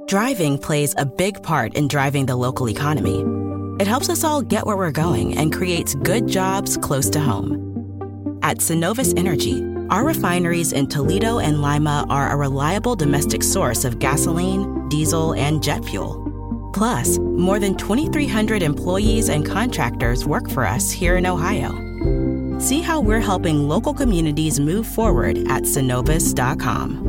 Driving plays a big part in driving the local economy. It helps us all get where we're going and creates good jobs close to home. At Synovus Energy, our refineries in Toledo and Lima are a reliable domestic source of gasoline, diesel, and jet fuel. Plus, more than 2,300 employees and contractors work for us here in Ohio. See how we're helping local communities move forward at Synovus.com.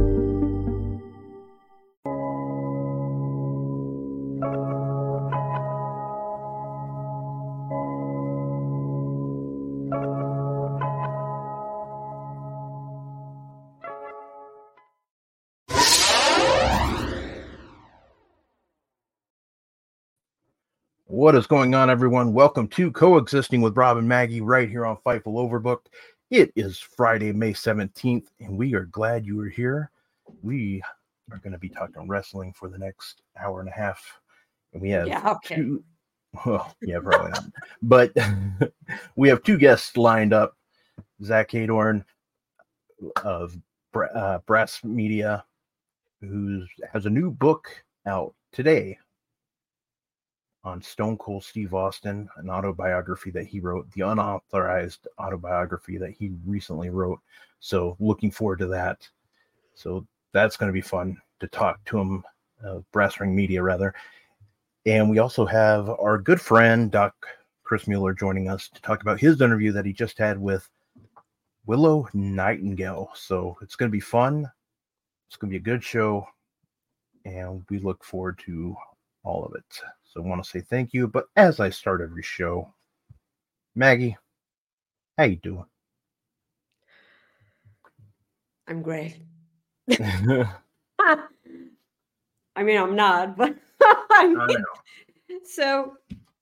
What is going on, everyone? Welcome to Coexisting with Rob and Maggie right here on Fightful Overbooked. It is Friday, May 17th, and we are glad you are here. We are going to be talking wrestling for the next hour and a half. And we have two, well, yeah, probably not. But we have two guests lined up. Zach Hadorn of Brass Media, who has a new book out today on Stone Cold Steve Austin, an autobiography that he wrote, the unauthorized autobiography that he recently wrote. So looking forward to that. So that's going to be fun to talk to him, Brass Ring Media rather. And we also have our good friend, Doc Chris Mueller, joining us to talk about his interview that he just had with Willow Nightingale. So it's going to be fun. It's going to be a good show. And we look forward to all of it. So I want to say thank you. But as I start every show, Maggie, how you doing? I'm great. I mean, I'm not, but I know. So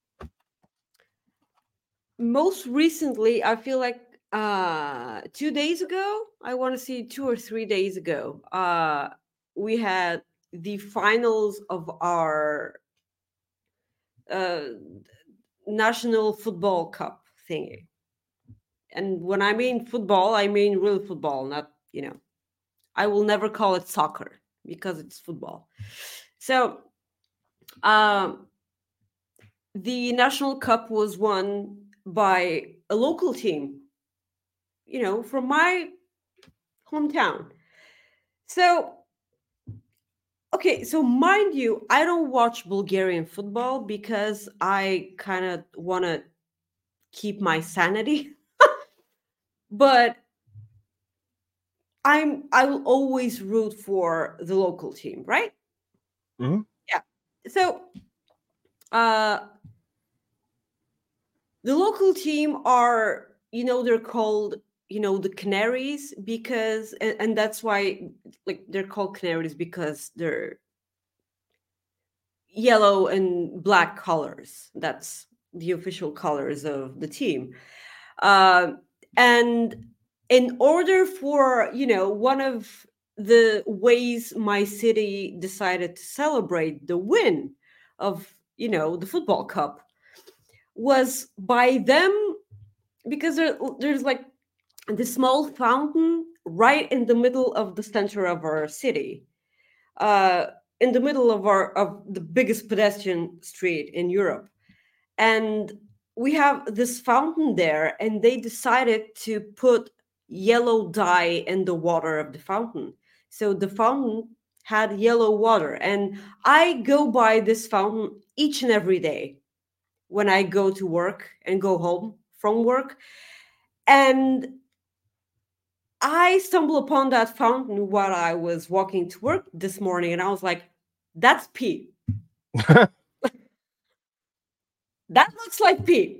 most recently, I feel like 2 days ago, I want to say 2 or 3 days ago, we had the finals of our National Football Cup thingy. And when I mean football, I mean real football, not, I will never call it soccer because it's football. So the National Cup was won by a local team, from my hometown. So, okay, so mind you, I don't watch Bulgarian football because I kind of want to keep my sanity. But I will always root for the local team, right? Mm-hmm. Yeah. So the local team are, they're called, the Canaries because, and that's why, they're called Canaries because they're yellow and black colors. That's the official colors of the team. And in order for, one of the ways my city decided to celebrate the win of, the football cup was by them, because there's like the small fountain right in the middle of the center of our city, in the middle of the biggest pedestrian street in Europe. And we have this fountain there, and they decided to put yellow dye in the water of the fountain. So the fountain had yellow water. And I go by this fountain each and every day when I go to work and go home from work. And I stumbled upon that fountain while I was walking to work this morning. And I was like, that's pee. That looks like pee.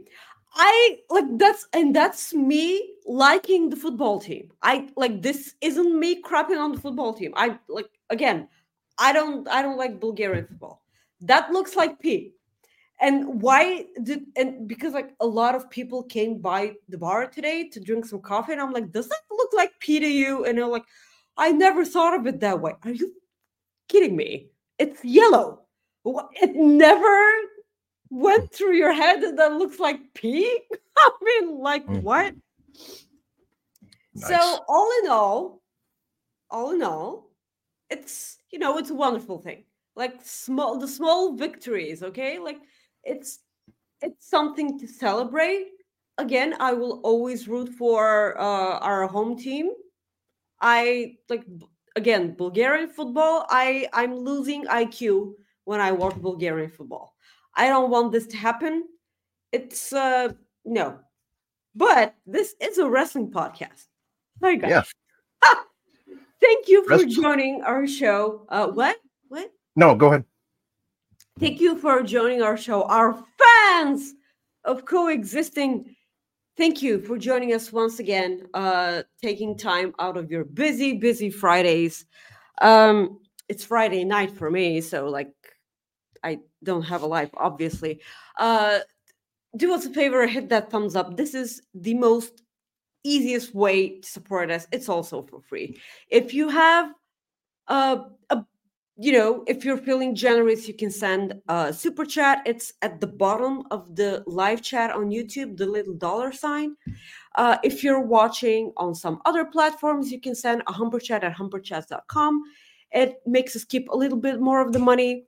That's me liking the football team. This isn't me crapping on the football team. I don't like Bulgarian football. That looks like pee. And because a lot of people came by the bar today to drink some coffee, and I'm like, does that look like pee to you? And they're like, I never thought of it that way. Are you kidding me? It's yellow. It never went through your head that looks like pee? I mean, what? Nice. So all in all, it's it's a wonderful thing. Like the small victories, okay? Like it's something to celebrate. Again, I will always root for our home team. I like again Bulgarian football. I'm losing IQ when I watch Bulgarian football. I don't want this to happen. It's no. But this is a wrestling podcast. Hi Yeah. guys. Thank you for Rest- joining our show. What? What? No, go ahead. Thank you for joining our show. Our fans of coexisting. Thank you for joining us once again, taking time out of your busy Fridays. It's Friday night for me, so like I don't have a life, obviously. Do us a favor, hit that thumbs up. This is the most easiest way to support us. It's also for free. If you have a if you're feeling generous, you can send a super chat. It's at the bottom of the live chat on YouTube, the little $sign. If you're watching on some other platforms, you can send a humper chat at humperchats.com. It makes us keep a little bit more of the money.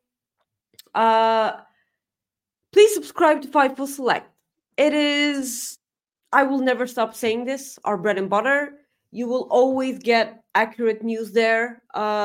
Please subscribe to Fightful Select. It is, I will never stop saying this, our bread and butter. You will always get accurate news there.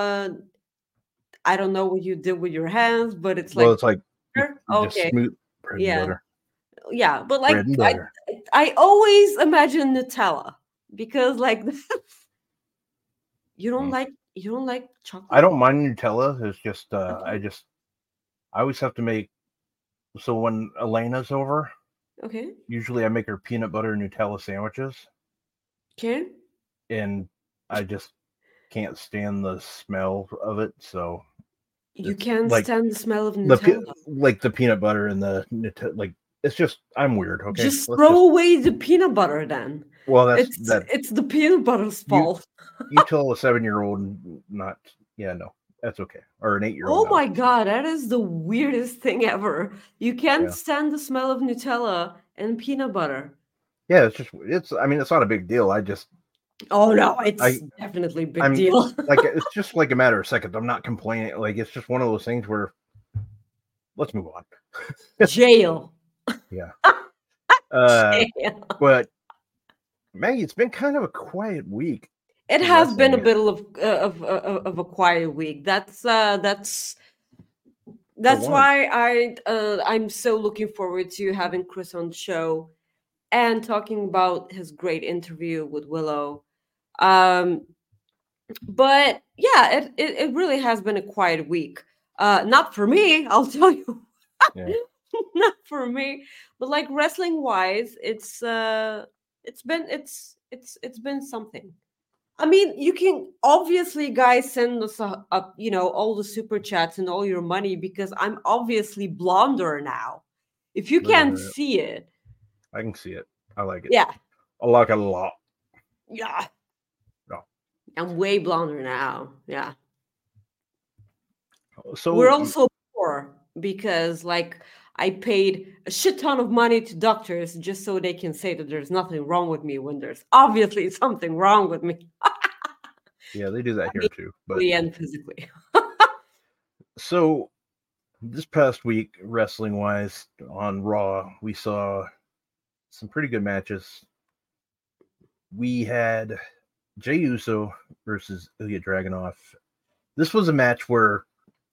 I don't know what you did with your hands, but it's Well, like, it's like just okay, smooth bread and butter. yeah, but like Bread and butter. I always imagine Nutella because like you don't like chocolate. I don't mind Nutella. It's just I always have to make, so when Elena's over, Okay. usually I make her peanut butter Nutella sandwiches, Okay. and I just can't stand the smell of it. So You it's can't like stand the smell of the Nutella. like the peanut butter and the Nutella. Like it's just, I'm weird. Okay, Just throw away the peanut butter then. Well, that's It's that. it's the peanut butter's fault. You tell a 7-year-old not. Yeah, no, that's okay. Or an 8-year-old. Oh my god, that is the weirdest thing ever. You can't Yeah. stand the smell of Nutella and peanut butter. Yeah, I mean, it's not a big deal. Oh no, it's definitely a big deal. Like, it's just like a matter of seconds. I'm not complaining. Like, it's just one of those things where, let's move on. Jail. Yeah. Jail. But Maggie, it's been kind of a quiet week. It has been a bit of a quiet week. That's why I'm so looking forward to having Chris on the show and talking about his great interview with Willow. But yeah, it really has been a quiet week. Not for me, I'll tell you. Yeah. Not for me, but like wrestling wise, it's been something. I mean, you can obviously, guys, send us all the super chats and all your money because I'm obviously blonder now. If you can't see it, I can see it. I like it. Yeah, I like it a lot. Yeah, no, I'm way blonder now. Yeah. So we're also poor because, like, I paid a shit ton of money to doctors just so they can say that there's nothing wrong with me when there's obviously something wrong with me. Yeah, they do that here too, but and physically. So this past week, wrestling wise, on Raw, we saw some pretty good matches. We had Jey Uso versus Ilya Dragunov. This was a match where,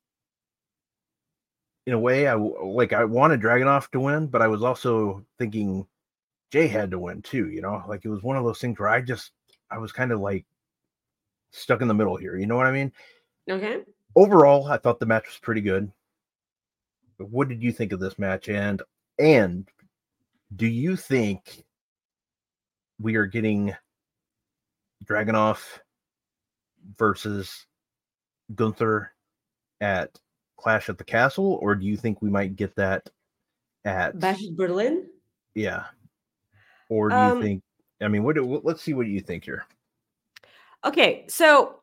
in a way, I wanted Dragunov to win, but I was also thinking Jey had to win too. You know, like it was one of those things where I was kind of like stuck in the middle here. You know what I mean? Okay. Overall, I thought the match was pretty good. But what did you think of this match? And do you think we are getting Dragunov versus Gunther at Clash at the Castle, or do you think we might get that at Bash at Berlin? Yeah. Or do you think? I mean, let's see what you think here. Okay, so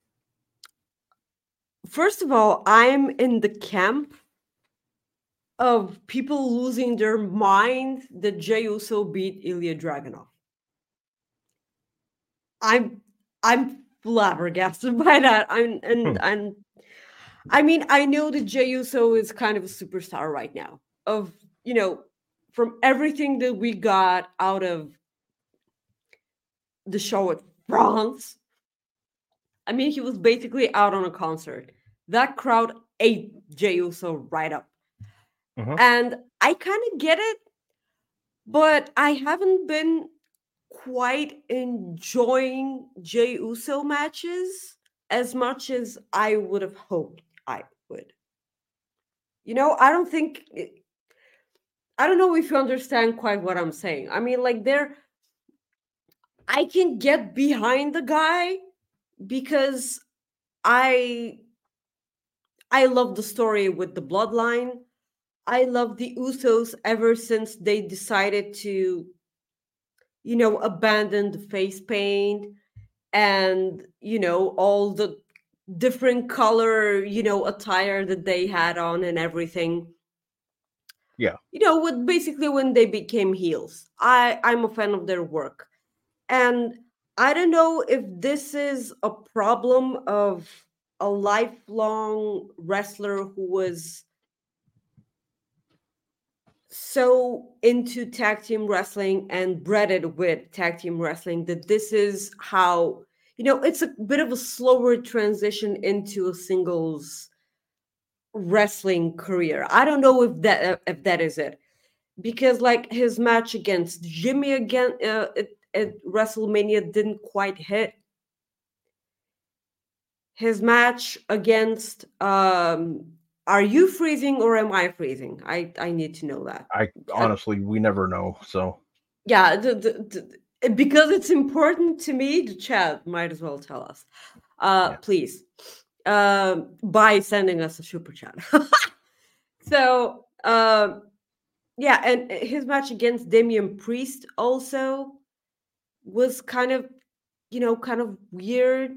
first of all, I'm in the camp of people losing their mind that Jey Uso beat Ilya Dragunov. I'm flabbergasted by that. I mean, I know that Jey Uso is kind of a superstar right now. Of from everything that we got out of the show at France, I mean, he was basically out on a concert. That crowd ate Jey Uso right up, and I kind of get it, but I haven't been quite enjoying Jey Uso matches as much as I would have hoped I would. I don't know if you understand quite what I'm saying. I mean, like I can get behind the guy because I I love the story with the bloodline. I love the Usos ever since they decided to, abandon the face paint and, all the different color, attire that they had on and everything. Yeah. With basically when they became heels. I'm a fan of their work. And I don't know if this is a problem of a lifelong wrestler who was so into tag team wrestling and breaded with tag team wrestling that this is how, it's a bit of a slower transition into a singles wrestling career. I don't know if that is it. Because like his match against Jimmy again at WrestleMania didn't quite hit. His match against are you freezing or am I freezing? I need to know that. I honestly, we never know. So yeah, because it's important to me, the chat might as well tell us. Please, by sending us a super chat. So yeah, and his match against Damian Priest also was kind of weird.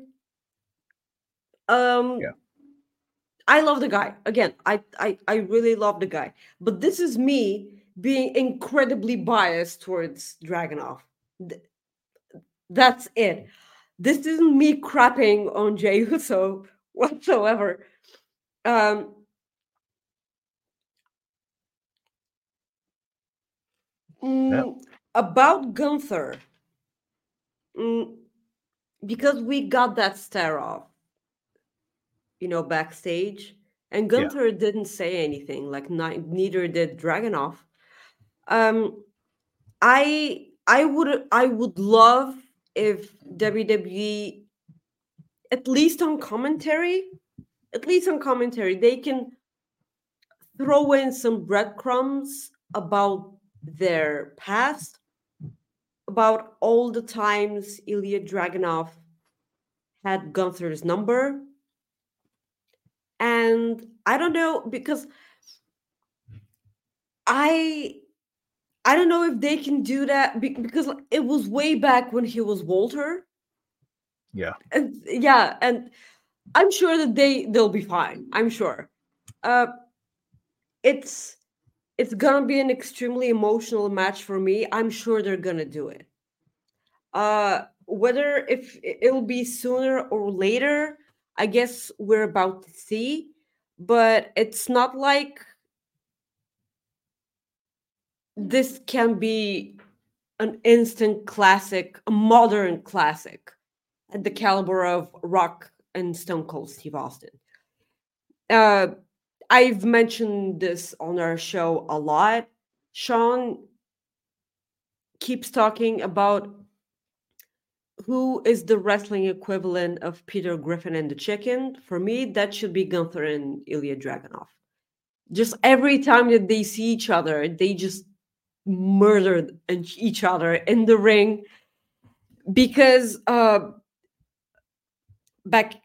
yeah. I love the guy. Again, I really love the guy. But this is me being incredibly biased towards Dragunov. That's it. This isn't me crapping on Jey Uso whatsoever. About Gunther, because we got that stare off, backstage, and Gunther didn't say anything. Like neither did Dragunov. I would love if WWE, at least on commentary, they can throw in some breadcrumbs about their past, about all the times Ilya Dragunov had Gunther's number. And I don't know, because I don't know if they can do that because it was way back when he was Walter. Yeah. And I'm sure that they'll be fine. I'm sure. It's gonna be an extremely emotional match for me. I'm sure they're gonna do it. Whether if it'll be sooner or later, I guess we're about to see. But it's not like this can be an instant classic, a modern classic at the caliber of Rock and Stone Cold Steve Austin. I've mentioned this on our show a lot. Sean keeps talking about who is the wrestling equivalent of Peter Griffin and the Chicken. For me, that should be Gunther and Ilya Dragunov. Just every time that they see each other, they just murder each other in the ring. Because back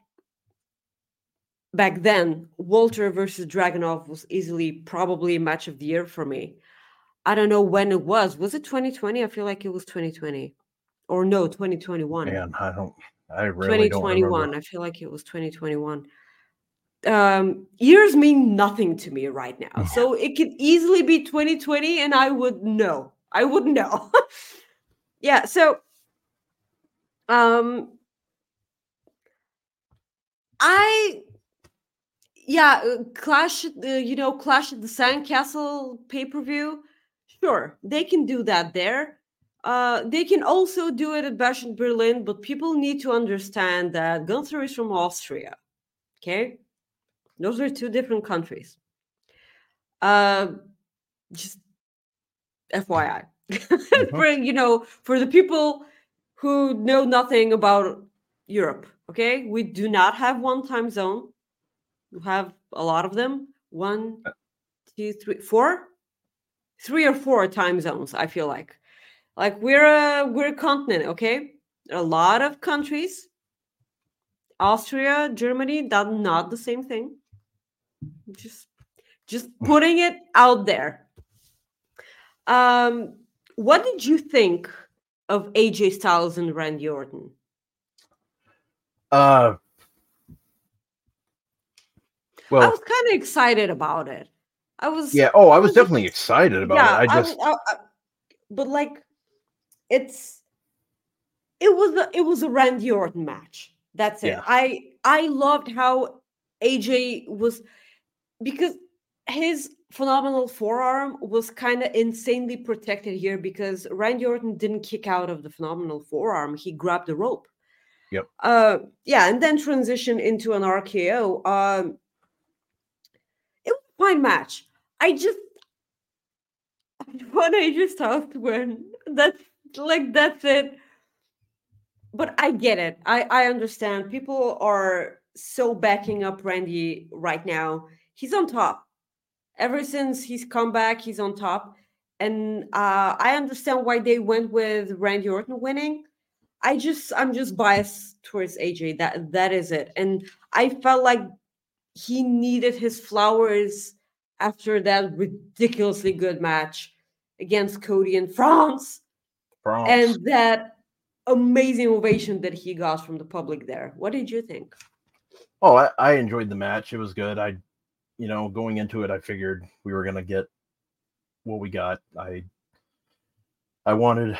then, Walter versus Dragunov was easily probably a match of the year for me. I don't know when it was. Was it 2020? I feel like it was 2020. Or no, 2021. Man, I really don't remember. I feel like it was 2021. Years mean nothing to me right now. So it could easily be 2020 and I would know. Yeah, so Clash at the Sandcastle pay-per-view. Sure, they can do that there. They can also do it at Bash in Berlin, but people need to understand that Gunther is from Austria. Okay, those are two different countries. Just FYI, for the people who know nothing about Europe. Okay, we do not have one time zone. We have a lot of them. 1, 2, 3, 4, 3 or 4 time zones. I feel like we're a continent. Okay, there are a lot of countries. Austria, Germany, that's not the same thing. Just putting it out there. What did you think of AJ Styles and Randy Orton? Well, I was kind of excited about it. I was definitely excited about it. But like, it was a Randy Orton match. That's it. Yeah. I loved how AJ was, because his phenomenal forearm was kind of insanely protected here, because Randy Orton didn't kick out of the phenomenal forearm. He grabbed the rope. Yep. And then transition into an RKO. It was a fine match. What AJ Styles to win. That's it. But I get it. I understand. People are so backing up Randy right now. He's on top. Ever since he's come back, he's on top. And I understand why they went with Randy Orton winning. I'm just biased towards AJ. That is it. And I felt like he needed his flowers after that ridiculously good match against Cody in France. And that amazing ovation that he got from the public there. What did you think? Oh, I enjoyed the match. It was good. Going into it, I figured we were going to get what we got. I wanted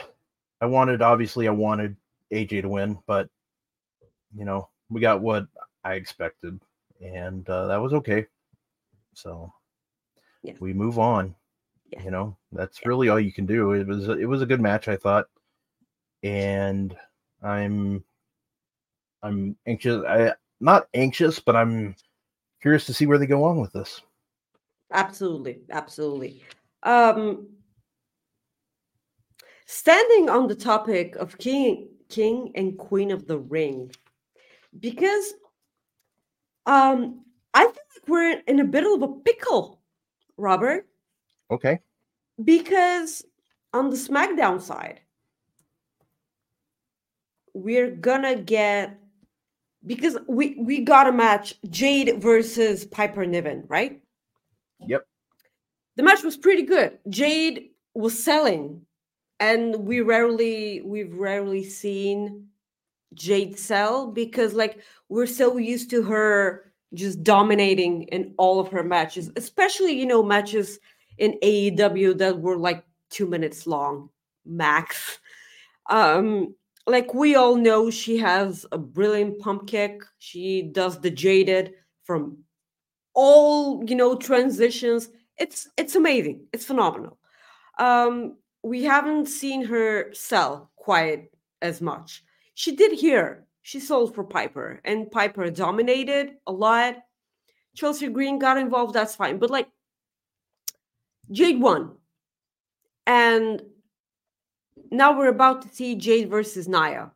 AJ to win, but we got what I expected, and that was okay. So we move on. Yeah. That's really all you can do. It was a good match, I thought, and I'm anxious. Not anxious, but I'm curious to see where they go on with this. Absolutely. Standing on the topic of King and Queen of the Ring, because I feel like we're in a bit of a pickle, Robert. Okay. Because on the SmackDown side, we're gonna get, because we got a match, Jade versus Piper Niven, right? Yep. The match was pretty good. Jade was selling, and we've rarely seen Jade sell, because we're so used to her just dominating in all of her matches, especially matches in AEW that were 2 minutes long max. We all know she has a brilliant pump kick. She does the Jaded from all transitions. It's amazing. It's phenomenal. We haven't seen her sell quite as much. She did here. She sold for Piper, and Piper dominated a lot. Chelsea Green got involved. That's fine, but Jade won, and now we're about to see Jade versus Nia.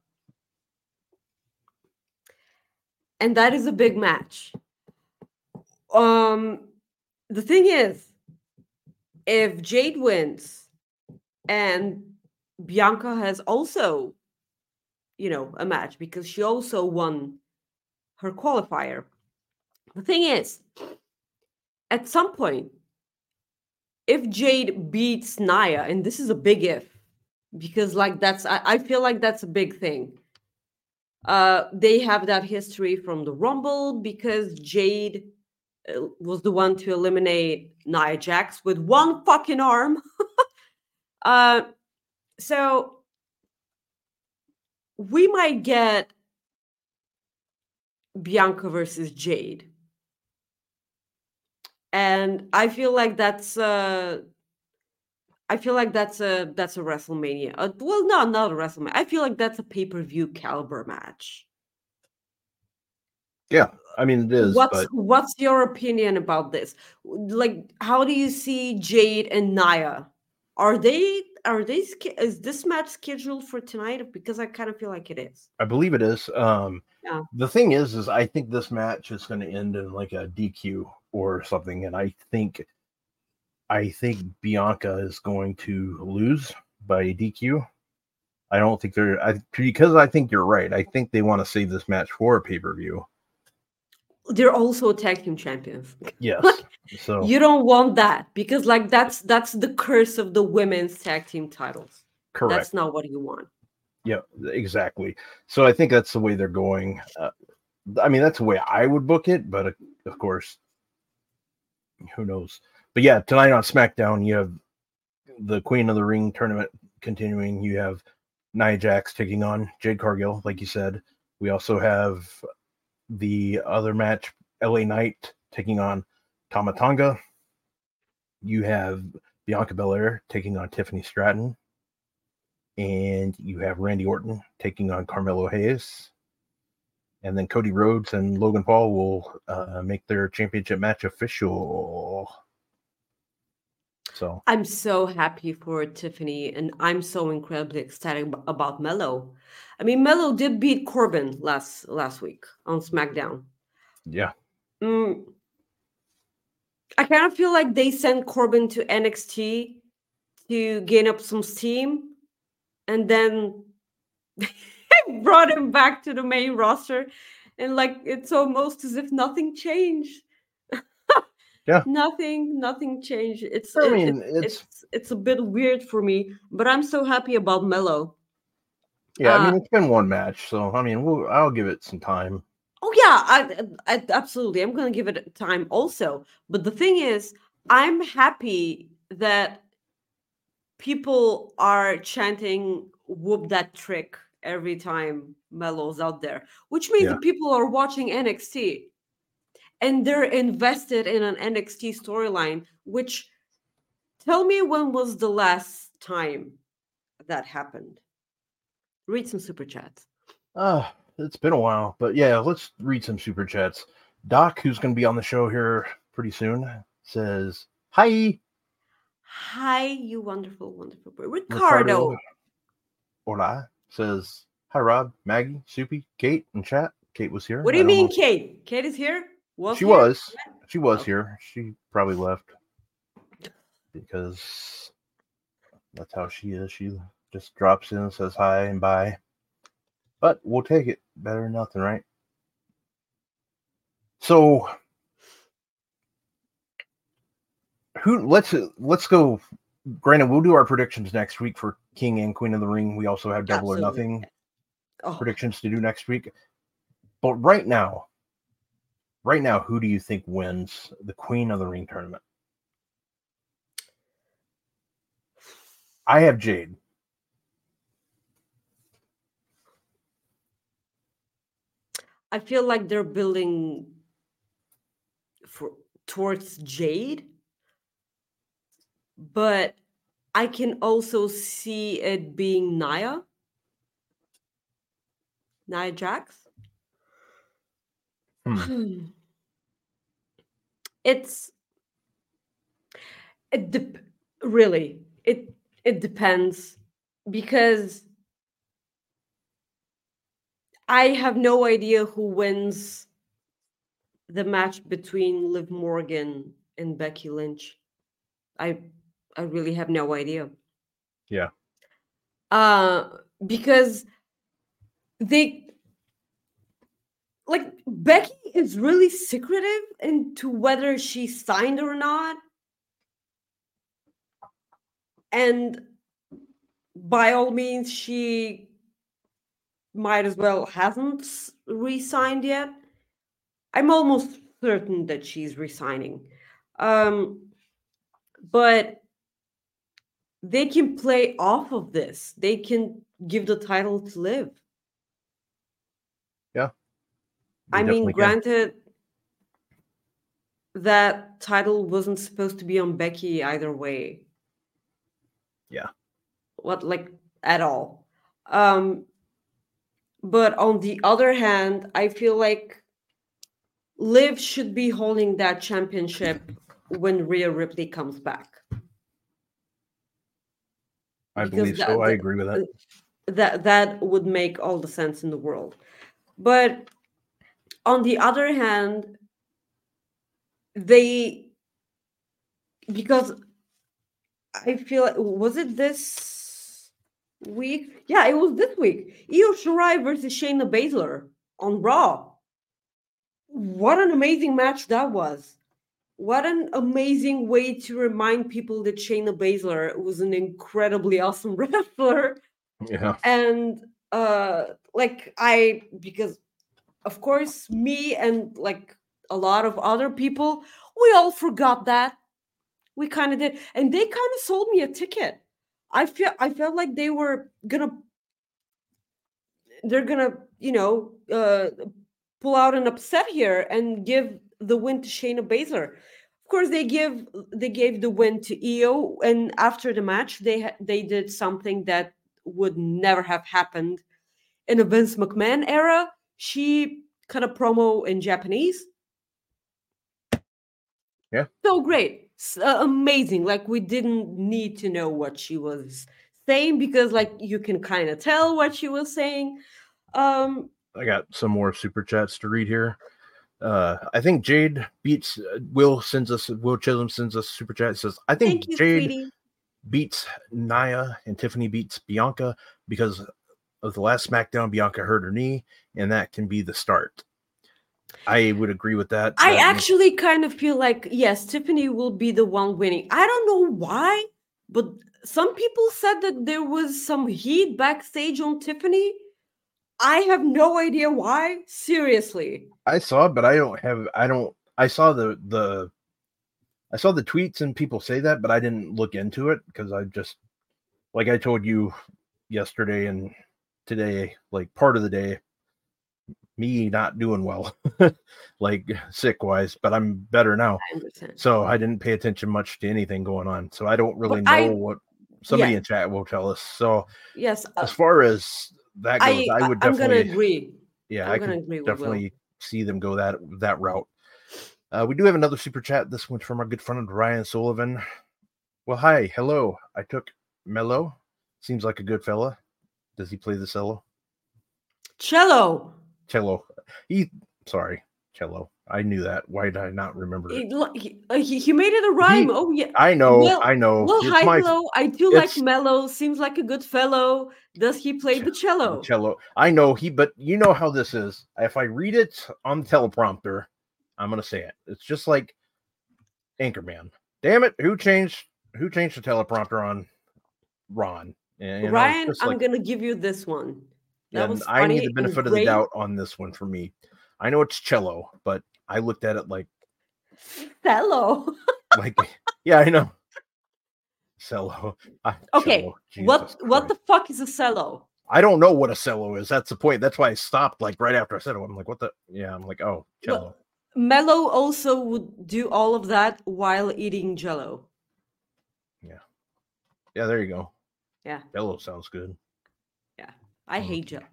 And that is a big match. The thing is, if Jade wins and Bianca has also, a match, because she also won her qualifier. The thing is, at some point, if Jade beats Nia, and this is a big if, because I feel like that's a big thing. They have that history from the Rumble, because Jade was the one to eliminate Nia Jax with one fucking arm. So we might get Bianca versus Jade. and I feel like that's a WrestleMania. Well, no, not a WrestleMania. I feel like that's a pay-per-view caliber match. Yeah, I mean it is, but What's your opinion about this? Like, how do you see Jade and Nia? Is this match scheduled for tonight? Because I kind of feel like it is. I believe it is. Yeah. The thing is I think this match is going to end in like a DQ or something, and I think Bianca is going to lose by DQ. I don't think because I think you're right. I think they want to save this match for a pay-per-view. They're also tag team champions. Yes. So you don't want that because like that's the curse of the women's tag team titles. correct. That's not what you want. Yeah, exactly. So I think that's the way they're going. I mean, that's the way I would book it, but of course, who knows? But yeah, tonight on SmackDown, you have the Queen of the Ring tournament continuing. You have Nia Jax taking on Jade Cargill, like you said. We also have the other match, LA Knight taking on Tama Tonga. You have Bianca Belair taking on Tiffany Stratton. And you have Randy Orton taking on Carmelo Hayes. And then Cody Rhodes and Logan Paul will make their championship match official. So I'm so happy for Tiffany, and I'm so incredibly excited about Melo. I mean, Melo did beat Corbin last week on SmackDown. Yeah. I kind of feel like they sent Corbin to NXT to gain up some steam, and then brought him back to the main roster, and like it's almost as if nothing changed. Yeah. Nothing changed. It's a bit weird for me, but I'm so happy about Melo. Yeah, I mean it's been one match, so I mean I'll give it some time. Oh yeah, I absolutely. I'm going to give it time also. But the thing is, I'm happy that people are chanting "whoop that trick" every time Melo's out there, which means that people are watching NXT. And they're invested in an NXT storyline, which tell me when was the last time that happened? Read some super chats. It's been a while, but yeah, let's read some super chats. Doc, who's going to be on the show here pretty soon, says, hi. Hi, you wonderful, wonderful boy. Ricardo. Hola. Says, hi, Rob, Maggie, Soupy, Kate, and chat. Kate was here. What do you mean, Kate? Kate is here? She was here. She probably left because that's how she is. She just drops in, says hi and bye. But we'll take it. Better than nothing, right? So let's go. Granted, we'll do our predictions next week for King and Queen of the Ring. We also have Double or Nothing predictions to do next week. But right now, who do you think wins the Queen of the Ring tournament? I have Jade. I feel like they're building towards Jade, but I can also see it being Nia Jax. It depends because I have no idea who wins the match between Liv Morgan and Becky Lynch. I really have no idea. Yeah. Because Becky is really secretive into whether she signed or not. And by all means, she might as well hasn't re-signed yet. I'm almost certain that she's resigning. But they can play off of this. They can give the title to Liv. Yeah. I mean, granted, that title wasn't supposed to be on Becky either way. Yeah. At all. But on the other hand, I feel like Liv should be holding that championship when Rhea Ripley comes back. I believe so. I agree with that. That would make all the sense in the world. But on the other hand, because I feel like, was it this week? Yeah, it was this week. Io Shirai versus Shayna Baszler on Raw. What an amazing match that was. What an amazing way to remind people that Shayna Baszler was an incredibly awesome wrestler. Yeah. And because of course me and like a lot of other people, we all forgot that. We kind of did. And they kind of sold me a ticket. I felt like they're gonna, pull out an upset here and give the win to Shayna Baszler. Of course, they gave the win to Io, and after the match, they did something that would never have happened in a Vince McMahon era. She cut a promo in Japanese. Yeah, so great, amazing. Like, we didn't need to know what she was saying because, like, you can kind of tell what she was saying. I got some more super chats to read here. I think Jade beats Will Chisholm sends us super chat. Says, I think Jade beats Nia and Tiffany beats Bianca because of the last SmackDown. Bianca hurt her knee, and that can be the start. I would agree with that. I actually kind of feel like, yes, Tiffany will be the one winning. I don't know why, but some people said that there was some heat backstage on Tiffany. I have no idea why. Seriously. I saw it, but I saw the tweets and people say that, but I didn't look into it because I just, like I told you yesterday and today, like part of the day, me not doing well, like sick wise, but I'm better now. So I didn't pay attention much to anything going on. So I don't really know what somebody in chat will tell us. So yes, as far as that goes, I would definitely, I'm gonna agree. Yeah, I can definitely see them go that route. We do have another super chat. This one's from our good friend Ryan Sullivan. Well, hi, hello. I took Mello. Seems like a good fella. Does he play the cello? Cello. Cello. Cello. I knew that. Why did I not remember it? He made it a rhyme. Yeah. I know. Well, hi, hello. I do like Mello. Seems like a good fellow. Does he play the cello? Cello. I know but you know how this is. If I read it on the teleprompter, I'm gonna say it. It's just like Anchorman. Damn it! Who changed the teleprompter on Ron? Ryan, I'm gonna give you this one. I need the benefit of the doubt on this one for me. I know it's cello, but I looked at it like cello. Like, yeah, I know. Cello. Okay. Cello. What the fuck is a cello? I don't know what a cello is. That's the point. That's why I stopped like right after I said it. I'm like, what the? Yeah, I'm like, oh, cello. Well, Mello also would do all of that while eating Jello. Yeah. Yeah, there you go. Yeah. Jello sounds good. Yeah. I hate Jello.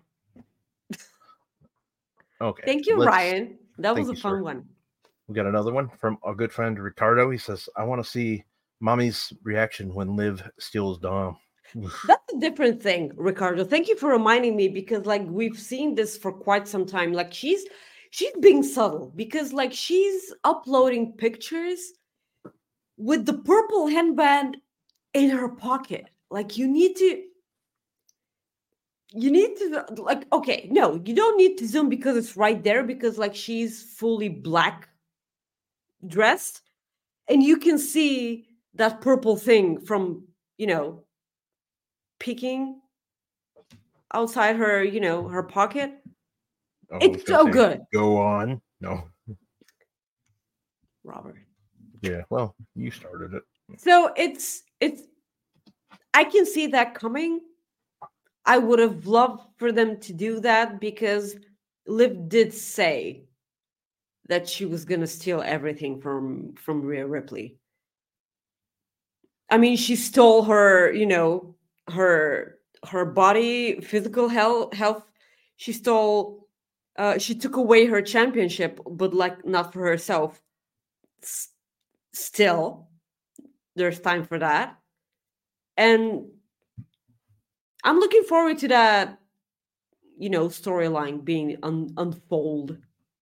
Okay. Thank you, Ryan. That was a fun one. We got another one from our good friend Ricardo. He says, I want to see Mommy's reaction when Liv steals Dom. That's a different thing, Ricardo. Thank you for reminding me, because like we've seen this for quite some time. Like she's being subtle, because like she's uploading pictures with the purple headband in her pocket. Like you need to like, okay, no, you don't need to zoom because it's right there, because like she's fully black dressed and you can see that purple thing from, peeking outside her, her pocket. Oh, it's so good. Go on. No. Robert. Yeah, well, you started it. So it's I can see that coming. I would have loved for them to do that, because Liv did say that she was gonna steal everything from Rhea Ripley. I mean, she stole her, her body, physical health. She stole. She took away her championship, but like not for herself. Still, there's time for that, and I'm looking forward to that. Storyline being unfold.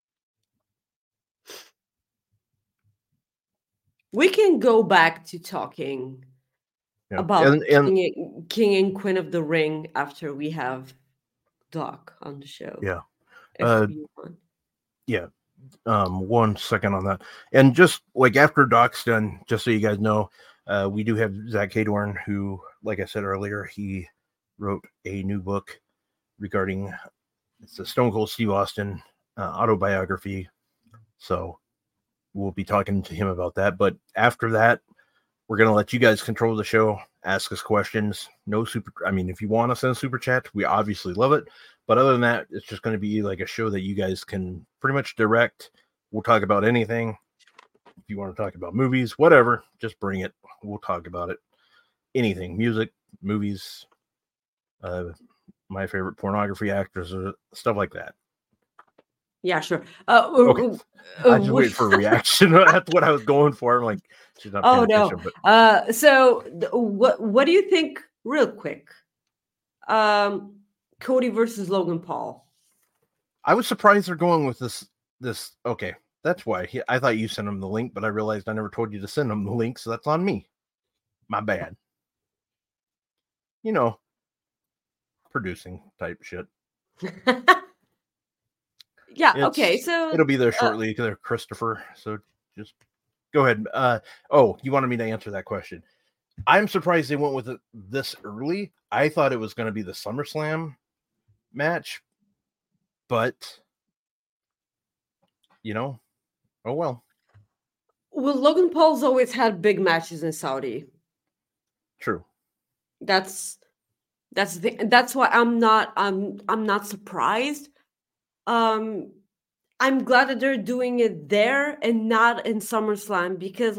We can go back to talking about King and Queen of the Ring after we have Doc on the show. Yeah. If you want. Yeah. 1 second on that. And just like after Doc's done, just so you guys know, we do have Zach Cadorn, who, like I said earlier, he wrote a new book regarding it's the Stone Cold Steve Austin autobiography. So we'll be talking to him about that. But after that, we're going to let you guys control the show, ask us questions. No super. I mean, if you want to send super chat, we obviously love it. But other than that, it's just going to be like a show that you guys can pretty much direct. We'll talk about anything. If you want to talk about movies, whatever, just bring it. We'll talk about it. Anything, music, movies, my favorite pornography actors, stuff like that. Yeah, sure. Okay. I just wait for a reaction. That's what I was going for. I'm like, she's not paying attention, but... so what do you think, real quick? Cody versus Logan Paul. I was surprised they're going with this. Okay, that's why I thought you sent him the link, but I realized I never told you to send him the link, so that's on me. My bad. Producing type shit. Yeah. Okay. So it'll be there shortly. They're Christopher. So just go ahead. You wanted me to answer that question. I'm surprised they went with it this early. I thought it was going to be the SummerSlam match, but oh well. Well, Logan Paul's always had big matches in Saudi. True. That's the thing. That's why I'm not surprised. I'm glad that they're doing it there and not in SummerSlam because,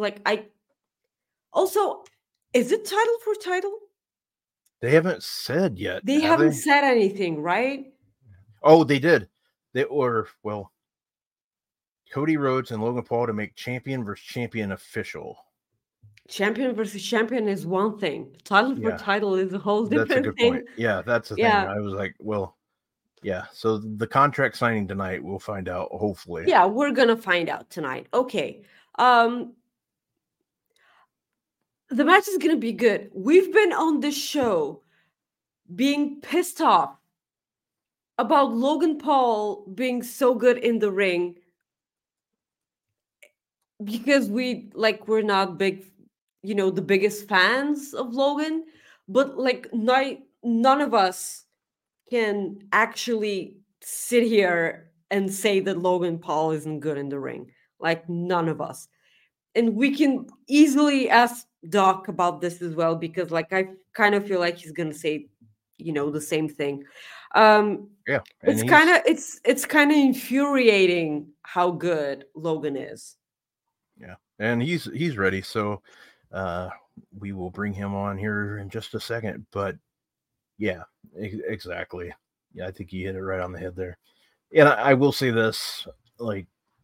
is it title for title? They haven't said yet. They haven't said anything, right? Oh, they did. Cody Rhodes and Logan Paul to make champion versus champion official. Champion versus champion is one thing. Title for title is a whole different thing. That's a good point. Yeah, that's the thing. I was like, well, yeah. So the contract signing tonight, we'll find out, hopefully. Yeah, we're going to find out tonight. Okay. The match is going to be good. We've been on this show being pissed off about Logan Paul being so good in the ring because we're not big, the biggest fans of Logan, but none of us can actually sit here and say that Logan Paul isn't good in the ring. None of us. And we can easily ask Doc about this as well, because I kind of feel like he's going to say, the same thing. Yeah. It's kind of infuriating how good Logan is. Yeah. And he's ready. So we will bring him on here in just a second, but yeah, exactly. Yeah, I think you hit it right on the head there. And I will say this, a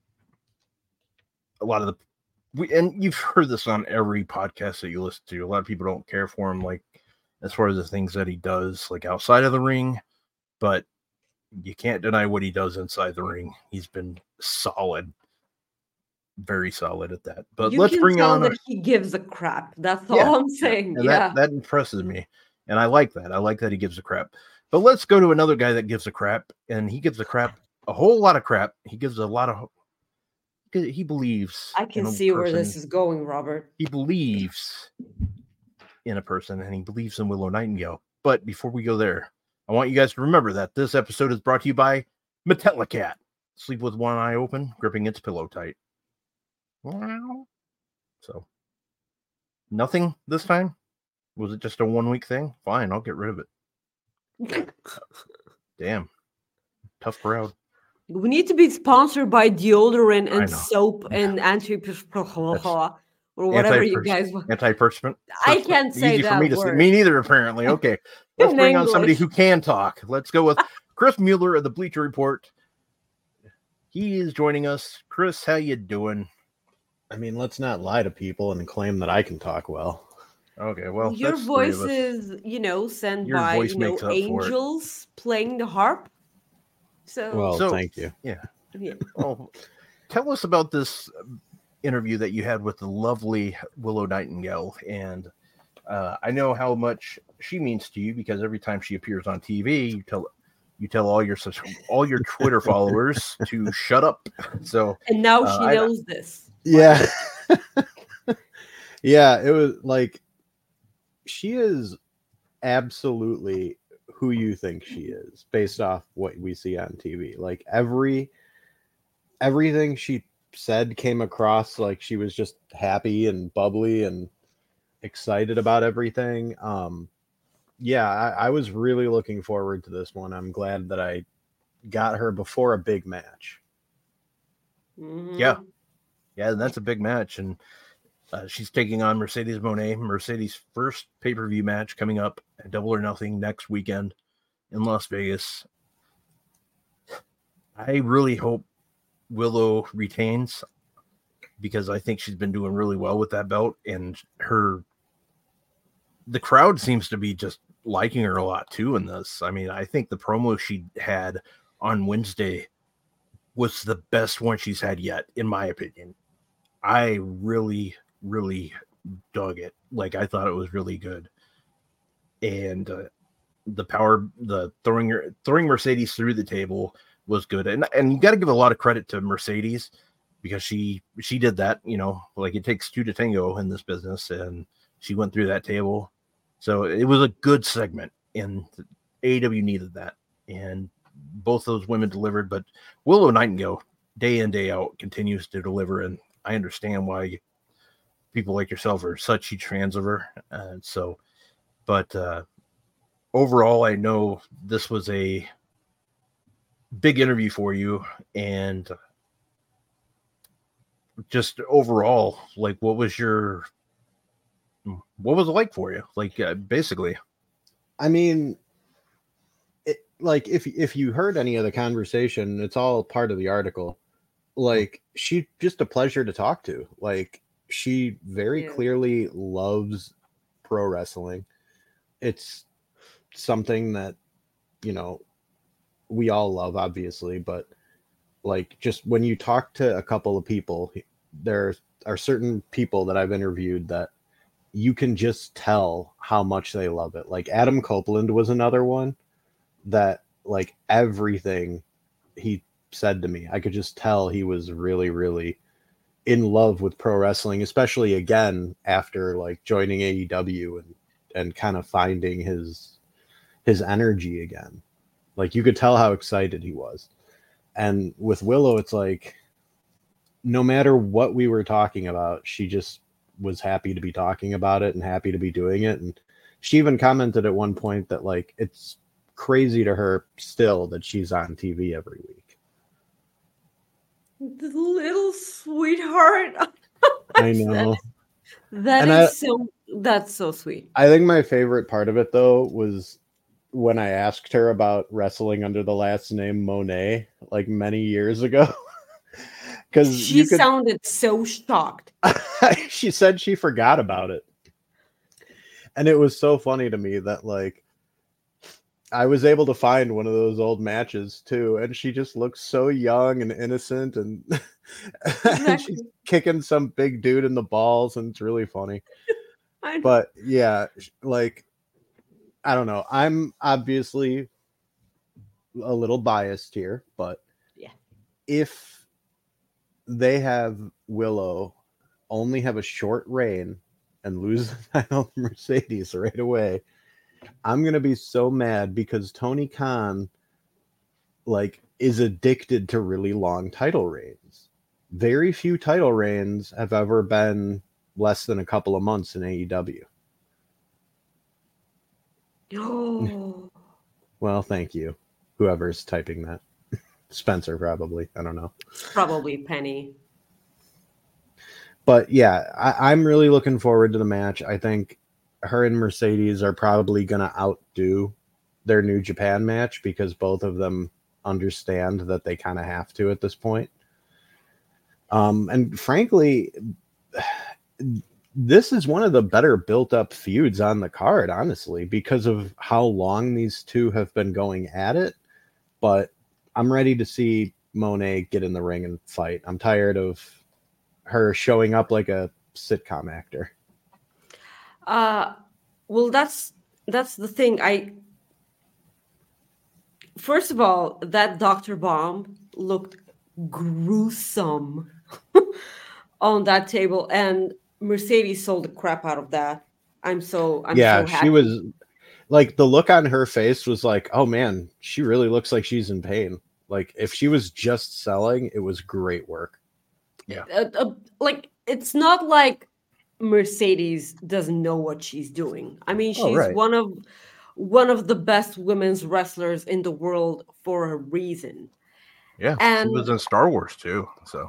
lot of and you've heard this on every podcast that you listen to. A lot of people don't care for him, as far as the things that he does, outside of the ring, but you can't deny what he does inside the ring. He's been solid, very solid at that. But let's bring on that he gives a crap. That's all I'm saying. And that impresses me. And I like that. I like that he gives a crap. But let's go to another guy that gives a crap, and he gives a whole lot of crap. He gives a lot of. He believes. I can see where this is going, Robert. He believes in a person, and he believes in Willow Nightingale. But before we go there, I want you guys to remember that this episode is brought to you by Metallicat. Sleep with one eye open, gripping its pillow tight. So, nothing this time? Was it just a 1 week thing? Fine, I'll get rid of it. Damn. Tough crowd. We need to be sponsored by deodorant I and know. soap and antiperspirant or whatever you guys want. Antiperspirant. I can't say Easy for me that to say. word Me neither, apparently. Okay. Let's in bring on somebody English. who can talk. Let's go with Chris Mueller of the Bleacher Report. He is joining us. Chris, how you doing? I mean, let's not lie to people and claim that I can talk well. Okay, well, Your that's three of voice us. is, sent Your by, voice makes up for it. angels playing the harp. Well, So- thank you. Yeah. Yeah. Well, tell us about this interview that you had with the lovely Willow Nightingale, and I know how much she means to you because every time she appears on TV, you tell all your Twitter followers to shut up. So And now she knows this. Yeah. Yeah, it was like she is absolutely who you think she is based off what we see on TV. Like everything she said came across like she was just happy and bubbly and excited about everything. Yeah, I was really looking forward to this one. I'm glad that I got her before a big match. Mhm. Yeah, that's a big match, and she's taking on Mercedes Moné. Mercedes' first pay-per-view match coming up at Double or Nothing next weekend in Las Vegas. I really hope Willow retains because I think she's been doing really well with that belt, and the crowd seems to be just liking her a lot too in this. I mean, I think the promo she had on Wednesday was the best one she's had yet, in my opinion. I really, really dug it. Like, I thought it was really good. And the throwing Mercedes through the table was good. And you got to give a lot of credit to Mercedes because she did that, like it takes two to tango in this business, and she went through that table. So it was a good segment, and AEW needed that. And both those women delivered, but Willow Nightingale, day in, day out, continues to deliver. And I understand why people like yourself are such huge fans of her. But overall, I know this was a big interview for you. And just overall, like, what was it like for you? Like, basically. I mean, like if you heard any of the conversation, it's all part of the article. Like, she just a pleasure to talk to. Like, she very clearly loves pro wrestling. It's something that, we all love, obviously, but like, just when you talk to a couple of people, there are certain people that I've interviewed that you can just tell how much they love it. Like, Adam Copeland was another one that, like, everything he said to me, I could just tell he was really, really in love with pro wrestling, especially again after like joining AEW and kind of finding his energy again. Like, you could tell how excited he was. And with Willow, it's like, no matter what we were talking about, she just was happy to be talking about it and happy to be doing it. And she even commented at one point that, like, it's crazy to her still that she's on TV every week. The little sweetheart. I know. That's so sweet. I think my favorite part of it, though, was when I asked her about wrestling under the last name Moné, like many years ago. Because she sounded so shocked. She said she forgot about it. And it was so funny to me that, like, I was able to find one of those old matches too, and she just looks so young and innocent, and, and she's kicking some big dude in the balls, and it's really funny. But yeah, like, I don't know. I'm obviously a little biased here, but yeah, if they have Willow only have a short reign and lose the title to Mercedes right away, I'm going to be so mad because Tony Khan, like, is addicted to really long title reigns. Very few title reigns have ever been less than a couple of months in AEW. Oh. Well, thank you, whoever's typing that. Spencer, probably. I don't know. Probably Penny. But yeah, I'm really looking forward to the match. I think her and Mercedes are probably going to outdo their New Japan match because both of them understand that they kind of have to at this point. And frankly, this is one of the better built up feuds on the card, honestly, because of how long these two have been going at it. But I'm ready to see Monet get in the ring and fight. I'm tired of her showing up like a sitcom actor. Well, that's the thing. First of all, that Dr. Bomb looked gruesome on that table, and Mercedes sold the crap out of that. I'm so happy. She was like, the look on her face was like, oh man, she really looks like she's in pain. Like if she was just selling, it was great work. Yeah. Like it's not like Mercedes doesn't know what she's doing. I mean, she's right. one of the best women's wrestlers in the world for a reason. Yeah, and she was in Star Wars too. So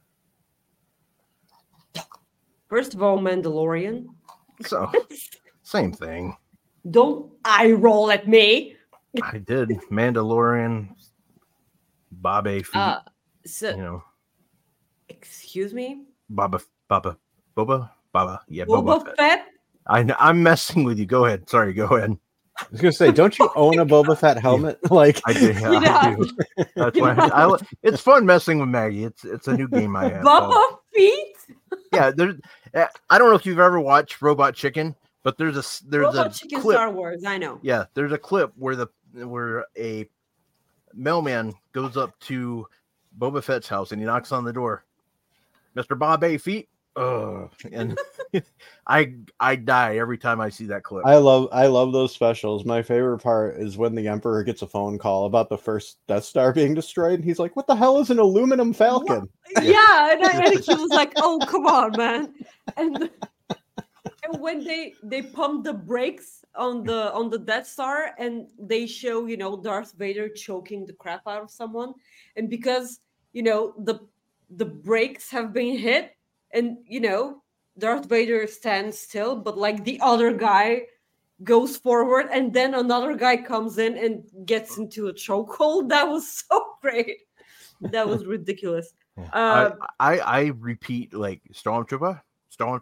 first of all, Mandalorian. So same thing. Don't eye roll at me. I did Mandalorian, Boba Fett. So excuse me, Boba. Yeah, Boba Fett. I'm messing with you. Go ahead. Sorry, go ahead. I was gonna say, don't you own a Boba Fett helmet? Like I do. Yeah, I do. That's why it's fun messing with Maggie. It's a new game I have. Boba Fett. Yeah, I don't know if you've ever watched Robot Chicken, but there's Robot a Chicken clip. Star Wars. I know. Yeah, there's a clip where a mailman goes up to Boba Fett's house and he knocks on the door. Mr. Bob A. Feet. And I die every time I see that clip. I love those specials. My favorite part is when the Emperor gets a phone call about the first Death Star being destroyed, and he's like, "What the hell is an aluminum Falcon?" Yeah, and he was like, "Oh, come on, man!" And when they pump the brakes on the Death Star, and they show Darth Vader choking the crap out of someone, and because the brakes have been hit. And, Darth Vader stands still, but like the other guy goes forward and then another guy comes in and gets into a chokehold. That was so great. That was ridiculous. I repeat like Stormtrooper. Go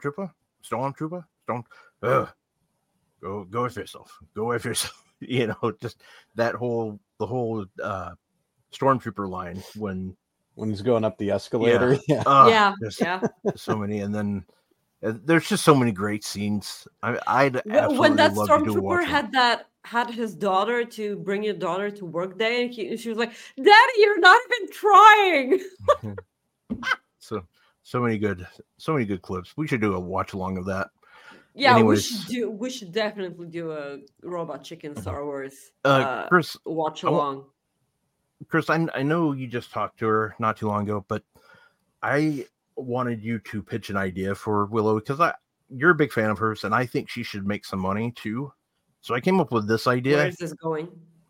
with yourself. Go with yourself. Just the whole Stormtrooper line when he's going up the escalator. Yeah. So many, and then there's just so many great scenes. I'd absolutely when that love Stormtrooper had his daughter to bring your daughter to work day, and she was like, "Daddy, you're not even trying." so many good clips. We should do a watch along of that. Yeah, anyways, we should definitely do a Robot Chicken Star Wars Chris, watch along. Chris, I know you just talked to her not too long ago, but I wanted you to pitch an idea for Willow because you're a big fan of hers, and I think she should make some money too. So I came up with this idea. Where is this going?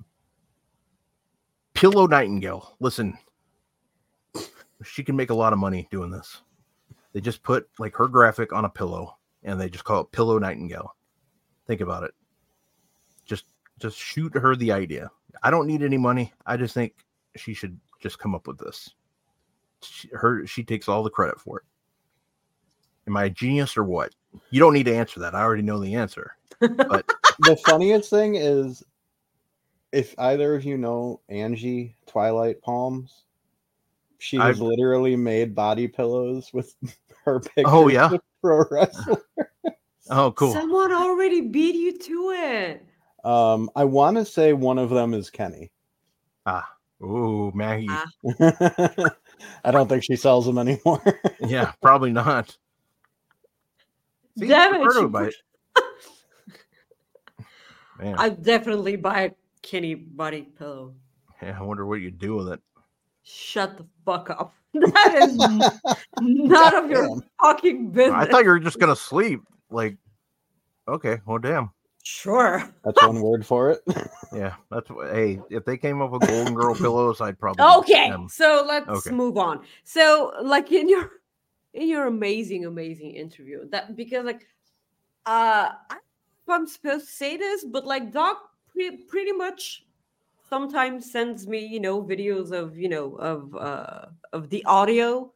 Pillow Nightingale. Listen, she can make a lot of money doing this. They just put like her graphic on a pillow, and they just call it Pillow Nightingale. Think about it. Just shoot her the idea. I don't need any money. I just think she should just come up with this. She takes all the credit for it. Am I a genius or what? You don't need to answer that. I already know the answer. But the funniest thing is, if either of you know Angie Twilight Palms, she has literally made body pillows with her pictures. Oh yeah, pro wrestler. Oh cool. Someone already beat you to it. I want to say one of them is Kenny. Ooh, Maggie. I don't think she sells them anymore. Yeah, probably not. See, Damn it. Man. I'd definitely buy a Kenny body pillow. Yeah, I wonder what you do with it. Shut the fuck up. That is none of your fucking business. I thought you were just gonna sleep. Like, okay, well, damn. Sure. That's one word for it. Yeah, that's what. Hey, if they came up with Golden Girl pillows, I'd probably. Okay, so let's move on. So, like in your amazing interview, that because like I don't know if I'm supposed to say this, but like Doc pretty much sometimes sends me videos of of the audio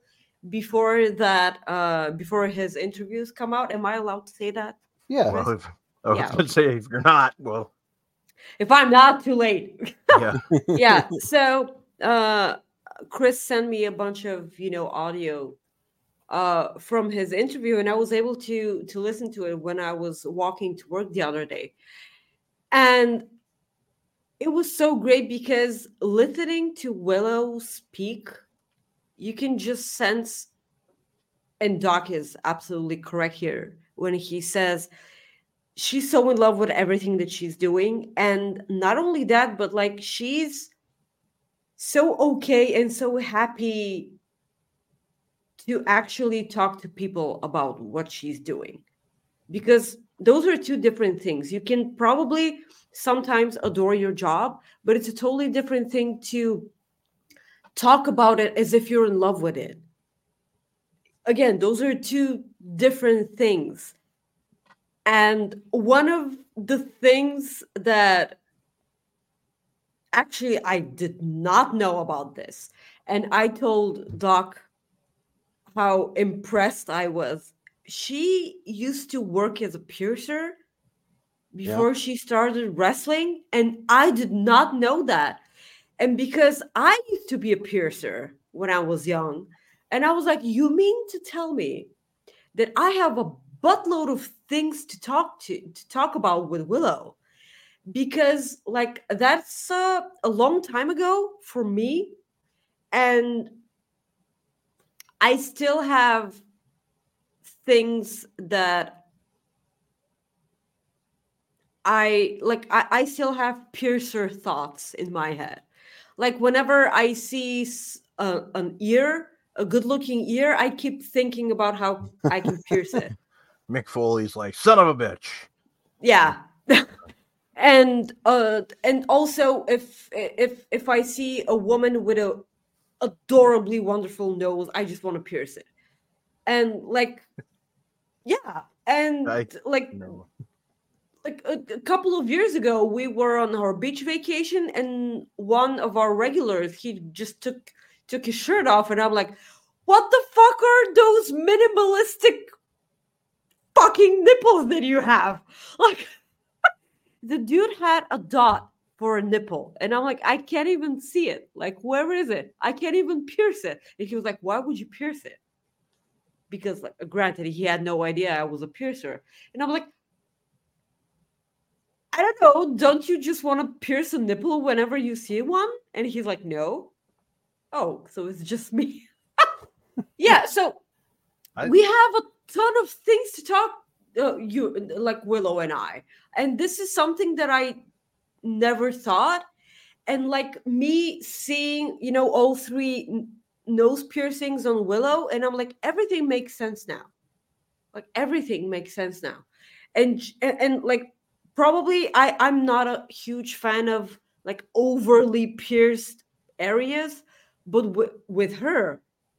before his interviews come out. Am I allowed to say that? Yeah. Well, I was going to say, if you're not, well, if I'm not, too late. Yeah. Yeah. So Chris sent me a bunch of audio from his interview, and I was able to listen to it when I was walking to work the other day. And it was so great because listening to Willow speak, you can just sense, and Doc is absolutely correct here when he says she's so in love with everything that she's doing. And not only that, but like she's so okay and so happy to actually talk to people about what she's doing, because those are two different things. You can probably sometimes adore your job, but it's a totally different thing to talk about it as if you're in love with it. Again, those are two different things. And one of the things that actually I did not know about this, and I told Doc how impressed I was. She used to work as a piercer before she started wrestling, and I did not know that. And because I used to be a piercer when I was young, and I was like, you mean to tell me that I have a buttload of things to talk about with Willow? Because like that's a long time ago for me, and I still have things that I still have piercer thoughts in my head. Like whenever I see an ear, a good looking ear, I keep thinking about how I can pierce it. Mick Foley's like, son of a bitch. Yeah. And also if I see a woman with a adorably wonderful nose, I just want to pierce it. And like and like a couple of years ago, we were on our beach vacation, and one of our regulars, he just took his shirt off, and I'm like, what the fuck are those minimalistic fucking nipples that you have? Like, the dude had a dot for a nipple, and I'm like, I can't even see it. Like, where is it? I can't even pierce it. And he was like, why would you pierce it? Because, like, granted, he had no idea I was a piercer. And I'm like, I don't know. Don't you just want to pierce a nipple whenever you see one? And he's like, no. Oh, so it's just me. Yeah. So we have a ton of things to talk. Like Willow and I, and this is something that I never thought. And like me seeing, all three nose piercings on Willow, and I'm like, everything makes sense now. Like everything makes sense now, and like probably I'm not a huge fan of like overly pierced areas, but with her,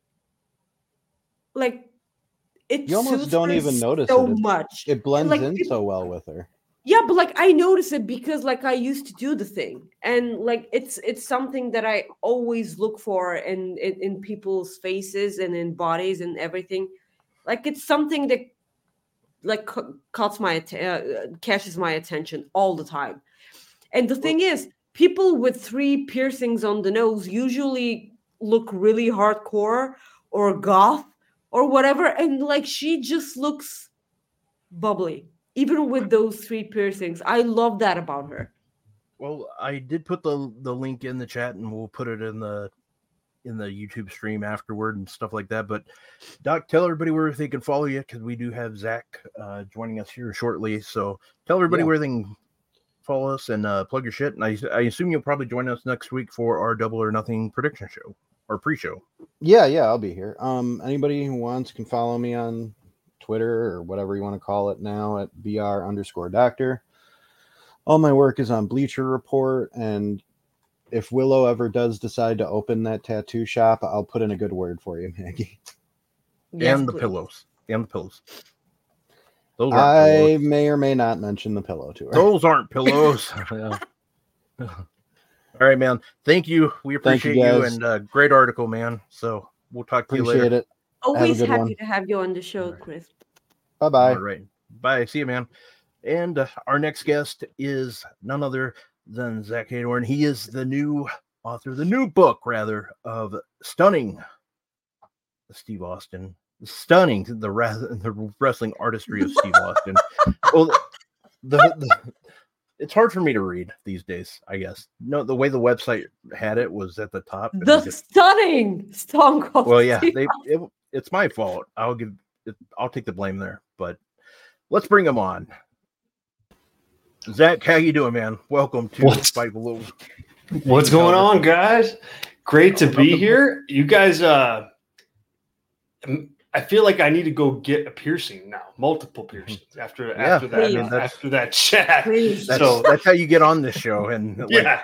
like you almost don't even notice so it. much. It blends in so well with her. Yeah, but like I notice it because like I used to do the thing, and like it's something that I always look for in people's faces and in bodies and everything. Like it's something that like catches my attention all the time. And the thing is, people with 3 piercings on the nose usually look really hardcore or goth or whatever, and like she just looks bubbly even with those 3 piercings. I love that about her. Well, I did put the link in the chat, and we'll put it in the YouTube stream afterward and stuff like that. But Doc, tell everybody where they can follow you, because we do have Zach joining us here shortly. So tell everybody where they can follow us and plug your shit. And I assume you'll probably join us next week for our Double or Nothing prediction show or pre-show. Yeah, I'll be here. Anybody who wants can follow me on Twitter or whatever you want to call it now at BR_doctor. all my work is on Bleacher Report, and if Willow ever does decide to open that tattoo shop, I'll put in a good word for you, Maggie. Yes, and the please. pillows. And the pillows. Those aren't I pillows. may or may not mention the pillow to her. Those aren't pillows. Yeah. All right, man. Thank you. We Thank you, appreciate you, guys. and great article, man. So we'll talk to you Appreciate later. it. Always good happy one. to have you on the show, All right. Chris. Bye-bye. All right. Bye. See you, man. And our next guest is none other than Zach Haydorn. He is the new author, the new book, rather, of Stunning Steve Austin. Stunning the wrestling artistry of Steve Austin. Well, it's hard for me to read these days, I guess. No, the way the website had it was at the top. The stunning Stone Cold. Well, yeah, Steve it's my fault. I'll take the blame there. But let's bring him on. Zach, how you doing, man? Welcome to Fight Below. What's going on, guys? Great to be here. You guys, I feel like I need to go get a piercing now, multiple piercings after that chat. That's how you get on this show. And yeah.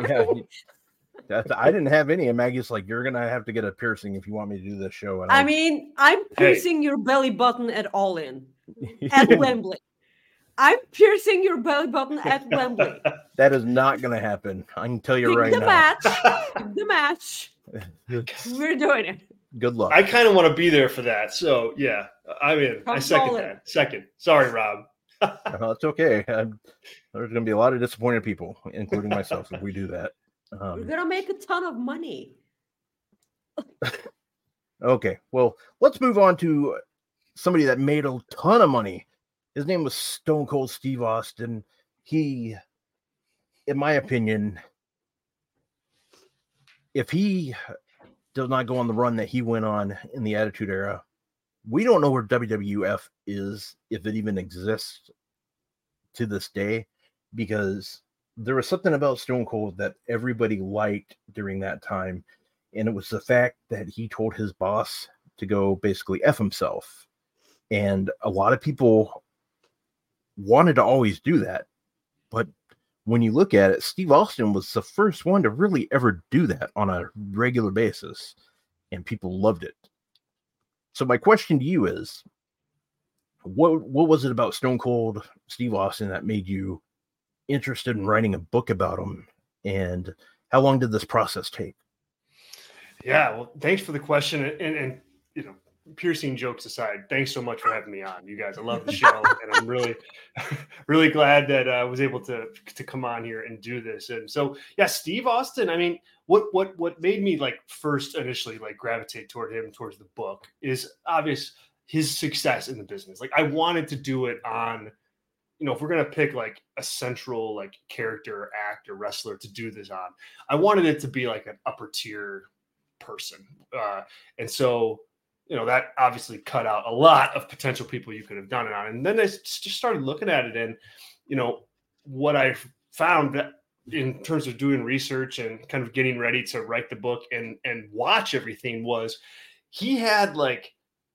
I didn't have any. And Maggie's like, you're gonna have to get a piercing if you want me to do this show. And I'm piercing your belly button at All In at Wembley. I'm piercing your belly button at Wembley. That is not going to happen. I can tell you right now. The match. We're doing it. Good luck. I kind of want to be there for that. So, yeah, I'm in. I second that. Second. Sorry, Rob. It's okay. There's going to be a lot of disappointed people, including myself, if we do that. We're going to make a ton of money. Okay. Well, let's move on to somebody that made a ton of money. His name was Stone Cold Steve Austin. He, in my opinion, if he does not go on the run that he went on in the Attitude Era, we don't know where WWF is, if it even exists to this day, because there was something about Stone Cold that everybody liked during that time, and it was the fact that he told his boss to go basically F himself. And a lot of people wanted to always do that, but when you look at it, Steve Austin was the first one to really ever do that on a regular basis, and people loved it. So my question to you is, what was it about Stone Cold Steve Austin that made you interested in writing a book about him, and how long did this process take? Yeah, well, thanks for the question, and you know, piercing jokes aside, thanks so much for having me on, you guys. I love the show, and I'm really, really glad that I was able to come on here and do this. And so, yeah, Steve Austin. I mean, what made me like first initially like gravitate toward him towards the book is obvious his success in the business. Like I wanted to do it on, you know, if we're gonna pick like a central like character, actor, wrestler to do this on, I wanted it to be like an upper tier person, and so. You know, that obviously cut out a lot of potential people you could have done it on. And then I just started looking at it, and, you know, what I found that in terms of doing research and kind of getting ready to write the book and watch everything was he had like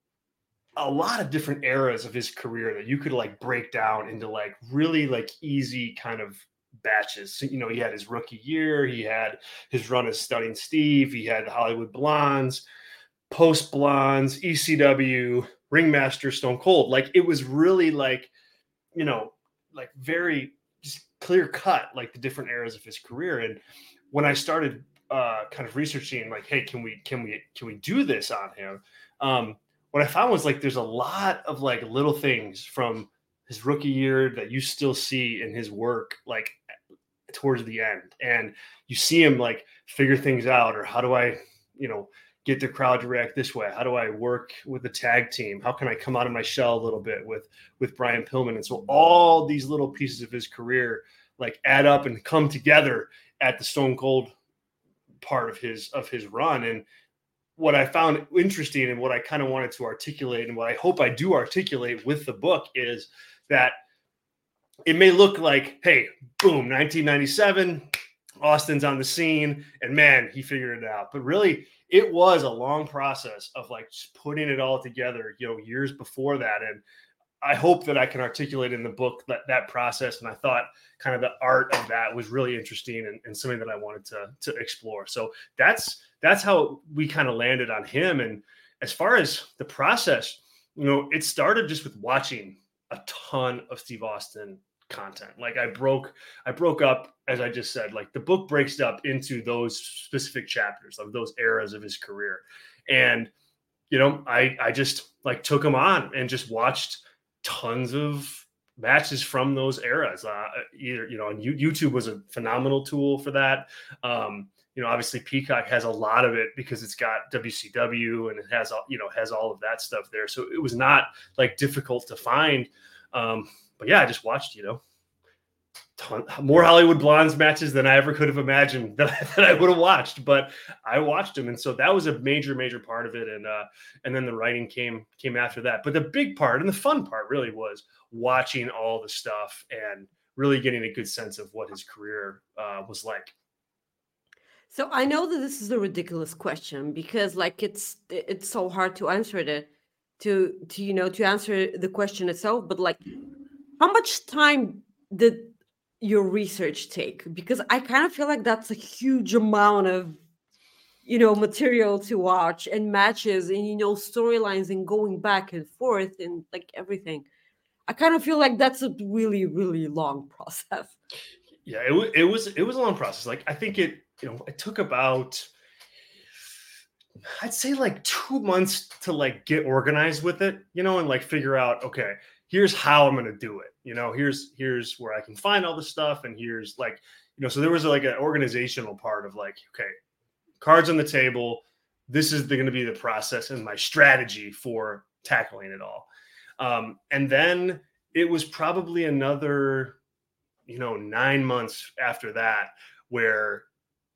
a lot of different eras of his career that you could like break down into like really like easy kind of batches. So, you know, he had his rookie year, he had his run as Stunning Steve, he had the Hollywood Blondes, Post Blondes, ECW, Ringmaster, Stone Cold. Like it was really like, you know, like very just clear cut, like the different eras of his career. And when I started kind of researching, like, hey, can we do this on him? What I found was like there's a lot of like little things from his rookie year that you still see in his work, like towards the end, and you see him like figure things out, or how do I, you know, get the crowd to react this way? How do I work with the tag team? How can I come out of my shell a little bit with Brian Pillman? And so all these little pieces of his career like add up and come together at the Stone Cold part of his run. And what I found interesting and what I kind of wanted to articulate, and what I hope I do articulate with the book, is that it may look like, hey, boom, 1997, Austin's on the scene, and man, he figured it out. But really, it was a long process of like just putting it all together, you know, years before that. And I hope that I can articulate in the book that process. And I thought kind of the art of that was really interesting and something that I wanted to explore. So that's how we kind of landed on him. And as far as the process, it started just with watching a ton of Steve Austin content. Like I broke up, as I just said, like the book breaks up into those specific chapters of those eras of his career. And, I just like took him on and just watched tons of matches from those eras. And YouTube was a phenomenal tool for that. Obviously Peacock has a lot of it because it's got WCW and it has all of that stuff there. So it was not like difficult to find. But yeah, I just watched, more Hollywood Blondes matches than I ever could have imagined that I would have watched, but I watched them. And so that was a major, major part of it. And then the writing came after that. But the big part and the fun part really was watching all the stuff and really getting a good sense of what his career was like. So I know that this is a ridiculous question because like it's so hard to answer it, to answer the question itself. But like, how much time did your research take? Because I kind of feel like that's a huge amount of, material to watch and matches and, storylines and going back and forth and like everything. I kind of feel like that's a really, really long process. Yeah, it was a long process. Like I think it took about, I'd say like 2 months to like get organized with it, and like figure out, okay, here's how I'm going to do it. Here's where I can find all the stuff. And here's like, so there was like an organizational part of like, okay, cards on the table. This is going to be the process and my strategy for tackling it all. And then it was probably another, 9 months after that where,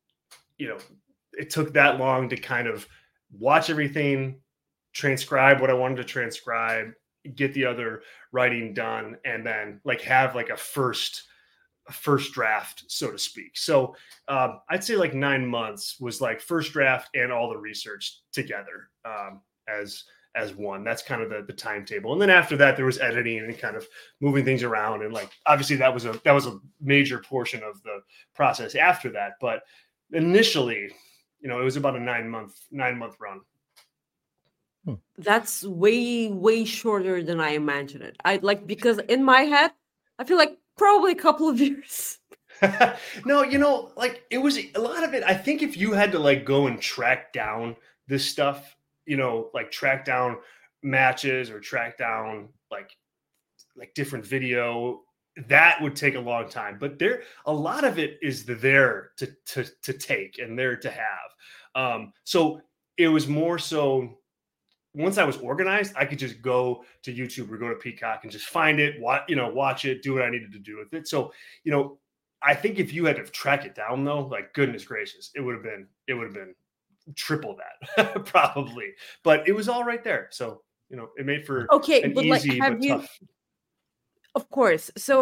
it took that long to kind of watch everything, transcribe what I wanted to transcribe, get the other writing done, and then like have like a first draft, so to speak. So I'd say like 9 months was like first draft and all the research together as one. That's kind of the timetable. And then after that, there was editing and kind of moving things around. And like, obviously that was a major portion of the process after that. But initially, it was about a 9 month run. That's way, way shorter than I imagined it. Because in my head, I feel like probably a couple of years. No, like it was a lot of it. I think if you had to like go and track down this stuff, like track down matches or track down like different video, that would take a long time. But a lot of it is there to take and there to have. So it was more so once I was organized, I could just go to YouTube or go to Peacock and just find it, watch it, do what I needed to do with it. So, I think if you had to track it down though, like goodness gracious, it would have been triple that probably, but it was all right there. So, it made for an but easy, like, but tough. Of course. So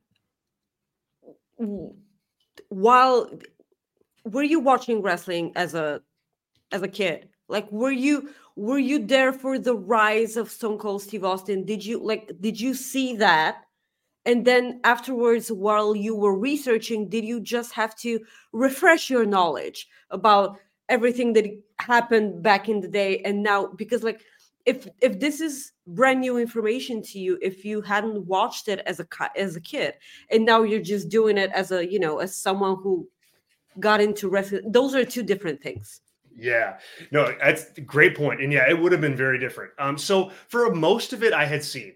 were you watching wrestling as a kid? Like, were you there for the rise of Stone Cold Steve Austin? Did you see that? And then afterwards, while you were researching, did you just have to refresh your knowledge about everything that happened back in the day and now? Because like, if this is brand new information to you, if you hadn't watched it as a kid, and now you're just doing it as as someone who got into wrestling, those are two different things. Yeah, no, that's a great point. And yeah, it would have been very different. So for most of it, I had seen.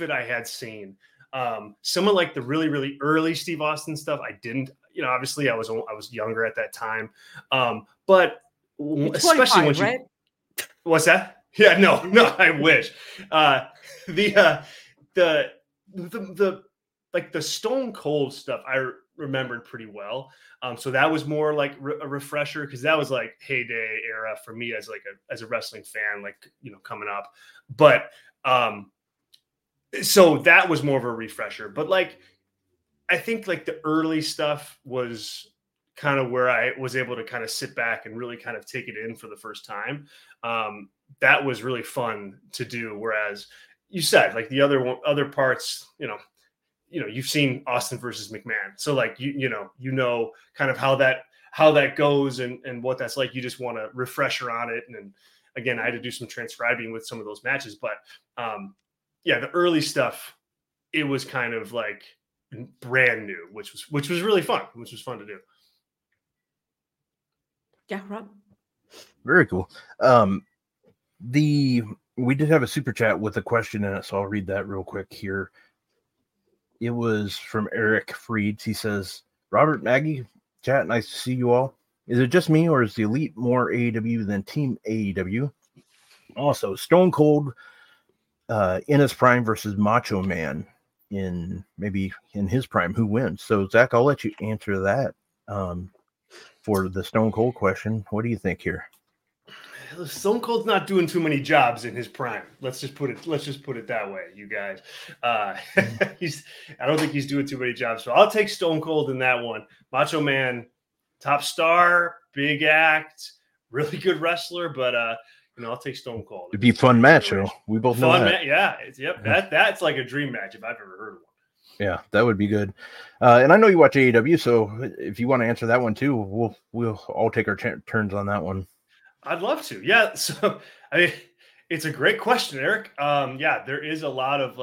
Some of like the really, really early Steve Austin stuff, I didn't. Obviously, I was younger at that time. But especially when right? What's that? Yeah, no, I wish. The like the Stone Cold stuff, I remembered pretty well. So that was more like a refresher because that was like heyday era for me as a wrestling fan, like coming up. But so that was more of a refresher. But like I think like the early stuff was kind of where I was able to kind of sit back and really kind of take it in for the first time. That was really fun to do. Whereas, you said, like the other parts, you've seen Austin versus McMahon. So like, you know, kind of how that goes and what that's like. You just want a refresher on it. And again, I had to do some transcribing with some of those matches, but the early stuff, it was kind of like brand new, which was really fun, which was fun to do. Yeah, Rob. Very cool. We did have a super chat with a question in it, so I'll read that real quick here. It was from Eric Freeds. He says, Robert, Maggie, chat, nice to see you all. Is it just me, or is the Elite more AEW than Team AEW? Also, Stone Cold in his prime versus Macho Man in his prime, who wins? So, Zach, I'll let you answer that for the Stone Cold question. What do you think here? Stone Cold's not doing too many jobs in his prime. Let's just put it that way, you guys. I don't think he's doing too many jobs. So I'll take Stone Cold in that one. Macho Man, top star, big act, really good wrestler, but I'll take Stone Cold. It'd be a fun match, though. We both know that. That's like a dream match if I've ever heard of one. Yeah, that would be good. And I know you watch AEW, so if you want to answer that one too, we'll all take our turns on that one. I'd love to. Yeah. So, I mean, it's a great question, Eric. There is a lot of,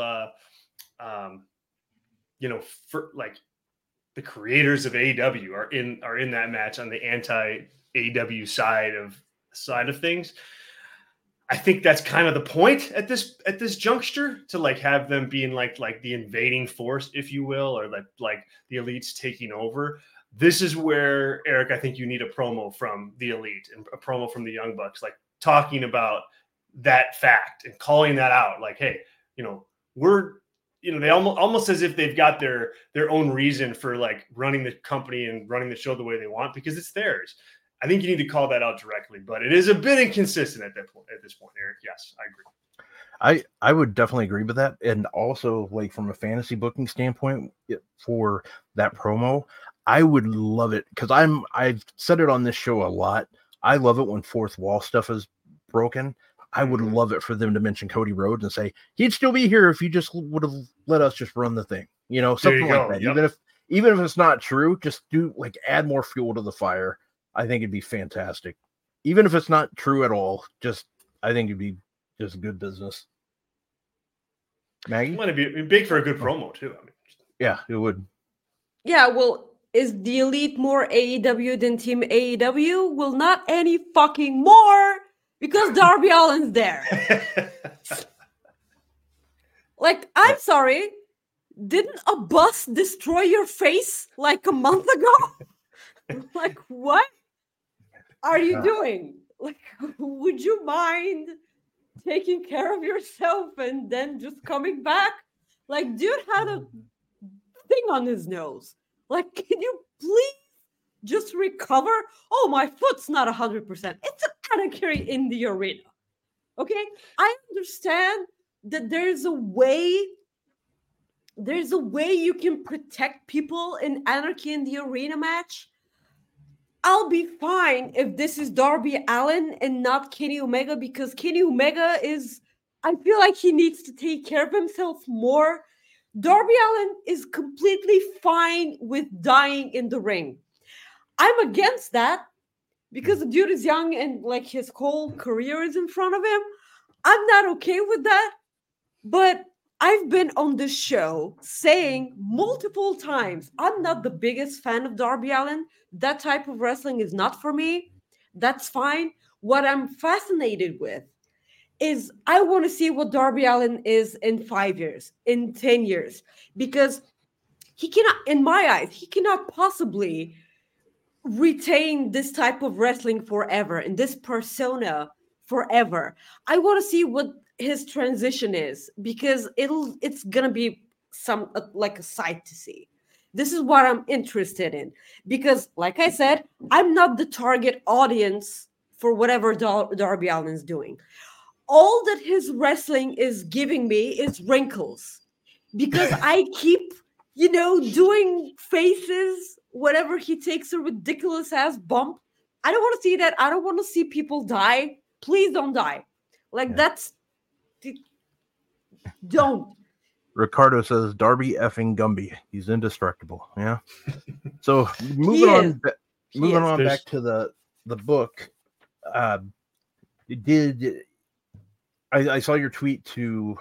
for like the creators of AEW are in that match on the anti-AEW side of things. I think that's kind of the point at this juncture, to like have them being like the invading force, if you will, or like the Elite's taking over. This is where, Eric, I think you need a promo from the Elite and a promo from the Young Bucks, like talking about that fact and calling that out. Like, hey, they almost as if they've got their own reason for like running the company and running the show the way they want, because it's theirs. I think you need to call that out directly, but it is a bit inconsistent at this point, Eric. Yes, I agree. I would definitely agree with that. And also, like, from a fantasy booking standpoint for that promo, I would love it, because I've said it on this show a lot. I love it when fourth wall stuff is broken. I would love it for them to mention Cody Rhodes and say he'd still be here if you just would have let us just run the thing, something like that. Yep. Even if it's not true, just add more fuel to the fire. I think it'd be fantastic. Even if it's not true at all, I think it'd be just good business. Maggie? It might be big for a good promo too. I mean, yeah, it would. Yeah, well, is the Elite more AEW than Team AEW? Well, not any fucking more, because Darby Allin's there. I'm sorry. Didn't a bus destroy your face like a month ago? Like, what are you doing? Like, would you mind taking care of yourself and then just coming back? Like, dude had a thing on his nose. Like, can you please just recover? Oh, my foot's not 100%. It's a Anarchy in the arena. Okay? I understand that there's a way you can protect people in Anarchy in the Arena match. I'll be fine if this is Darby Allin and not Kenny Omega, because Kenny Omega I feel like he needs to take care of himself more. Darby Allin is completely fine with dying in the ring. I'm against that because the dude is young and like his whole career is in front of him. I'm not okay with that. But I've been on this show saying multiple times, I'm not the biggest fan of Darby Allin. That type of wrestling is not for me. That's fine. What I'm fascinated with is I want to see what Darby Allin is in 5 years, in 10 years, because he cannot, in my eyes, he cannot possibly retain this type of wrestling forever and this persona forever. I want to see what his transition is, because it's going to be like a sight to see. This is what I'm interested in, because like I said, I'm not the target audience for whatever Darby Allin's doing. All that his wrestling is giving me is wrinkles, because I keep, doing faces whenever he takes a ridiculous ass bump. I don't want to see that. I don't want to see people die. Please don't die. Like, that's Don't. Ricardo says Darby effing Gumby. He's indestructible. Yeah. So He moving is. on, He moving is. on There's- back to the book. Did I saw your tweet to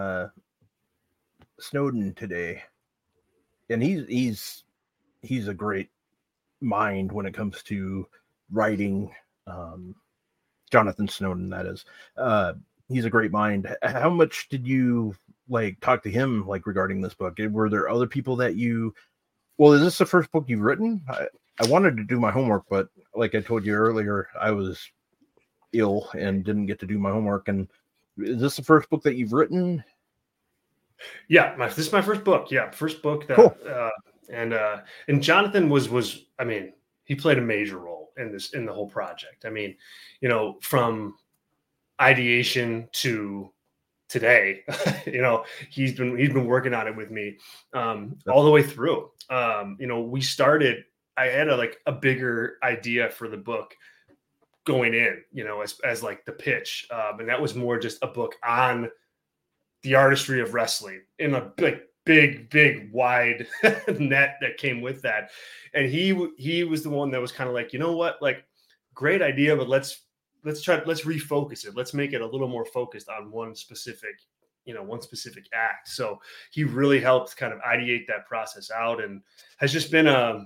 Snowden today, and he's a great mind when it comes to writing. Jonathan Snowden, that is. He's a great mind. How much did you like talk to him like regarding this book? Were there other people that you? Well, is this the first book you've written? I wanted to do my homework, but like I told you earlier, I was ill and didn't get to do my homework. And is this the first book that you've written? Yeah, this is my first book. Yeah, first book that, Cool. And Jonathan was. I mean, he played a major role in the whole project. I mean, you know, from ideation to today, you know, he's been working on it with me all the way through. You know, we started. I had a bigger idea for the book going in, you know, as like the pitch, and that was more just a book on the artistry of wrestling in a big wide net that came with that. And he was the one that was kind of like, you know what, like, great idea, but let's refocus it. Let's make it a little more focused on one specific act. So he really helped kind of ideate that process out, and has just been a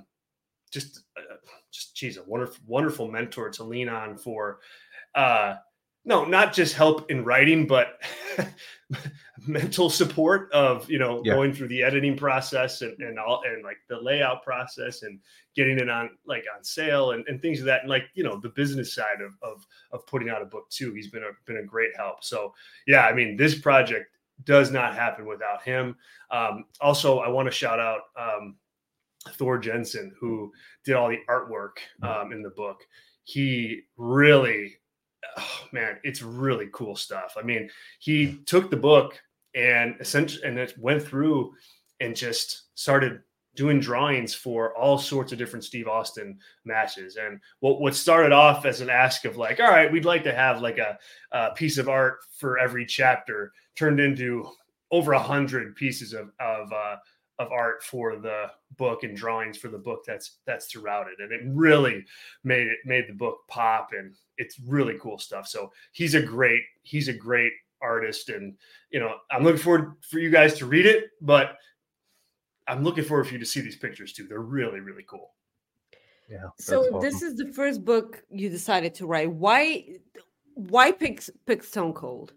wonderful mentor to lean on for, not just help in writing, but mental support of, you know, going through the editing process and like the layout process and getting it on sale and things of that. And like, you know, the business side of putting out a book too. He's been a great help. So yeah, I mean, this project does not happen without him. Also, I want to shout out, Thor Jensen, who did all the artwork in the book. He really, it's really cool stuff. I mean, he took the book and it went through and just started doing drawings for all sorts of different Steve Austin matches. And what started off as an ask of like, all right, we'd like to have like a piece of art for every chapter, turned into over 100 pieces of art for the book and drawings for the book that's throughout it. And it really made the book pop, and it's really cool stuff. So he's a great artist, and, you know, I'm looking forward for you guys to read it, but I'm looking forward for you to see these pictures too. They're really, really cool. Yeah. So awesome. this is the first book you decided to write. Why pick Stone Cold?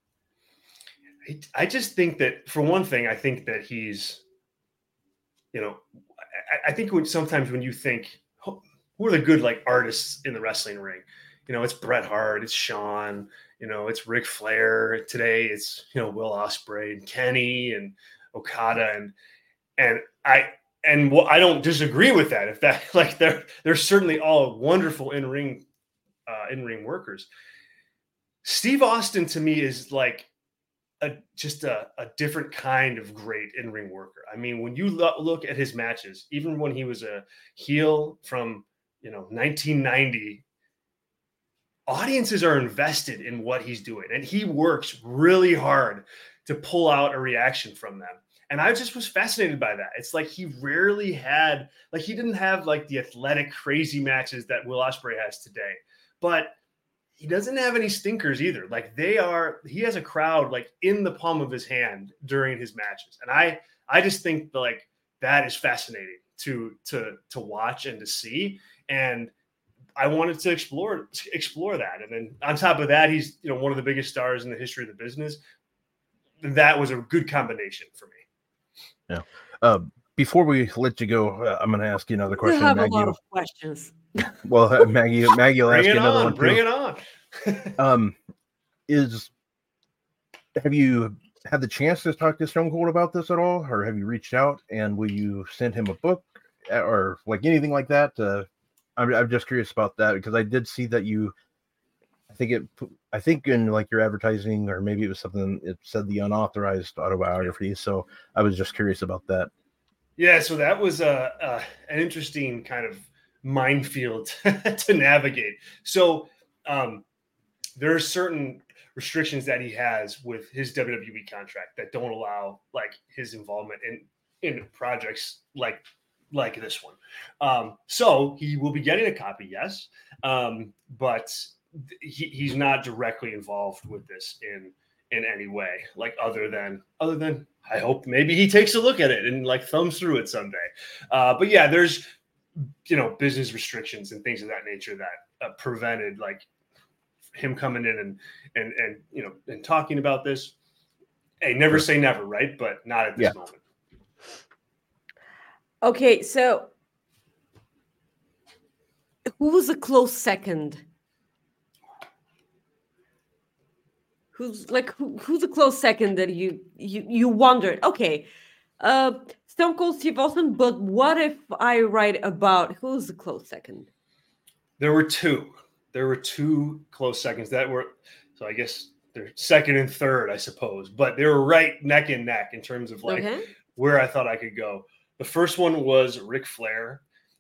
I just think that, for one thing, I think that he's, you know, I think sometimes when you think, who are the good like artists in the wrestling ring? You know, it's Bret Hart, it's Shawn, you know, it's Ric Flair. Today it's, you know, Will Ospreay and Kenny and Okada, and I don't disagree with that. If that, like, they're certainly all wonderful in-ring workers. Steve Austin to me is like just a different kind of great in-ring worker. I mean, when you look at his matches, even when he was a heel from, you know, 1990, audiences are invested in what he's doing, and he works really hard to pull out a reaction from them. And I just was fascinated by that. It's like he rarely had, like, he didn't have like the athletic, crazy matches that Will Ospreay has today, but he doesn't have any stinkers either. Like, he has a crowd like in the palm of his hand during his matches. And I just think like that is fascinating to watch and to see. And I wanted to explore that. And then on top of that, he's, you know, one of the biggest stars in the history of the business. That was a good combination for me. Yeah. Before we let you go, I'm going to ask you another question. You have Maggie, a lot of questions. well, Maggie will ask you another one. Bring it on. Have you had the chance to talk to Stone Cold about this at all, or have you reached out, and will you send him a book or like anything like that? I'm just curious about that, because I did see that you, I think in like your advertising, or maybe it was something, it said the unauthorized autobiography. So I was just curious about that. Yeah. So that was an interesting kind of minefield to navigate. So there are certain restrictions that he has with his WWE contract that don't allow like his involvement in projects like this one. So he will be getting a copy, yes, but he's not directly involved with this in any way, like other than I hope maybe he takes a look at it and like thumbs through it someday. But yeah, there's business restrictions and things of that nature that prevented like him coming in and talking about this. Hey, never say never, right? But not at this moment. Okay, so who was a close second? Who's a close second that you wondered? Okay, Stone Cold Steve Austin. But what if I write about who's the close second? There were two. There were two close seconds that were. So I guess they're second and third, I suppose. But they were right neck and neck in terms of like where I thought I could go. The first one was Ric Flair,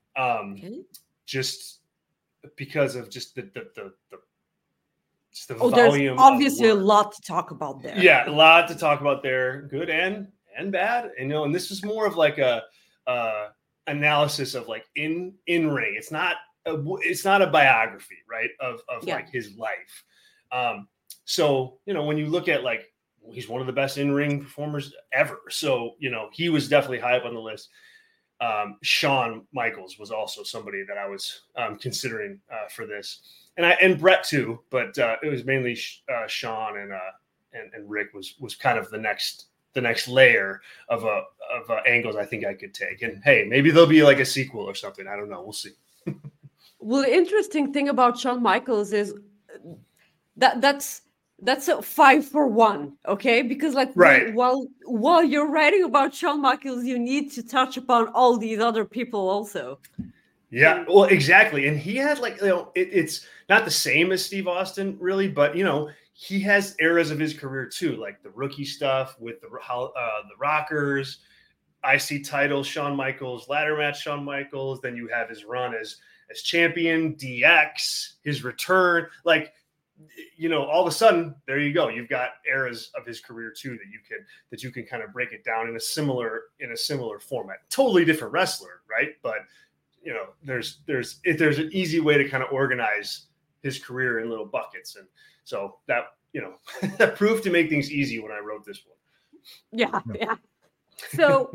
just because of just the volume. There's obviously a lot to talk about there. Yeah, a lot to talk about there, good and bad. And this is more of like a analysis of like in ring. It's not a biography, right? Of like his life. So when you look at like, he's one of the best in-ring performers ever. So, he was definitely high up on the list. Shawn Michaels was also somebody that I was considering for this, and Brett too. But it was mainly Shawn and Rick was kind of the next layer of angles I think I could take. And hey, maybe there'll be like a sequel or something. I don't know. We'll see. Well, the interesting thing about Shawn Michaels is that's a 5-for-1, okay? Because while you're writing about Shawn Michaels, you need to touch upon all these other people also. Yeah, well, exactly. And he had like, it's not the same as Steve Austin really, but he has eras of his career too, like the rookie stuff with the Rockers, IC title Shawn Michaels, ladder match Shawn Michaels. Then you have his run as champion, DX, his return, like. All of a sudden, there you go. You've got eras of his career too that you can kind of break it down in a similar format. Totally different wrestler, right? But there's an easy way to kind of organize his career in little buckets, and so that that proved to make things easy when I wrote this one. Yeah. So,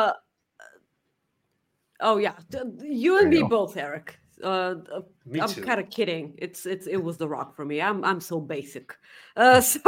you and me both, Eric. I'm kind of kidding. It was The Rock for me. I'm so basic. So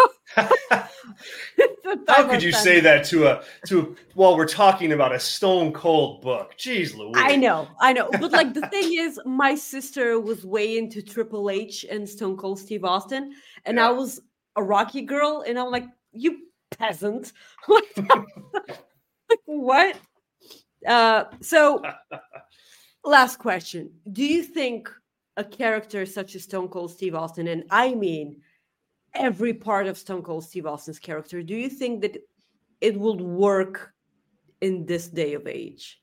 how could you say that to while we're talking about a Stone Cold book? Jeez Louise. I know. But like the thing is, my sister was way into Triple H and Stone Cold Steve Austin, and I was a Rocky girl, and I'm like, you peasant. Like what? So. Last question. Do you think a character such as Stone Cold Steve Austin, and I mean every part of Stone Cold Steve Austin's character, do you think that it would work in this day of age?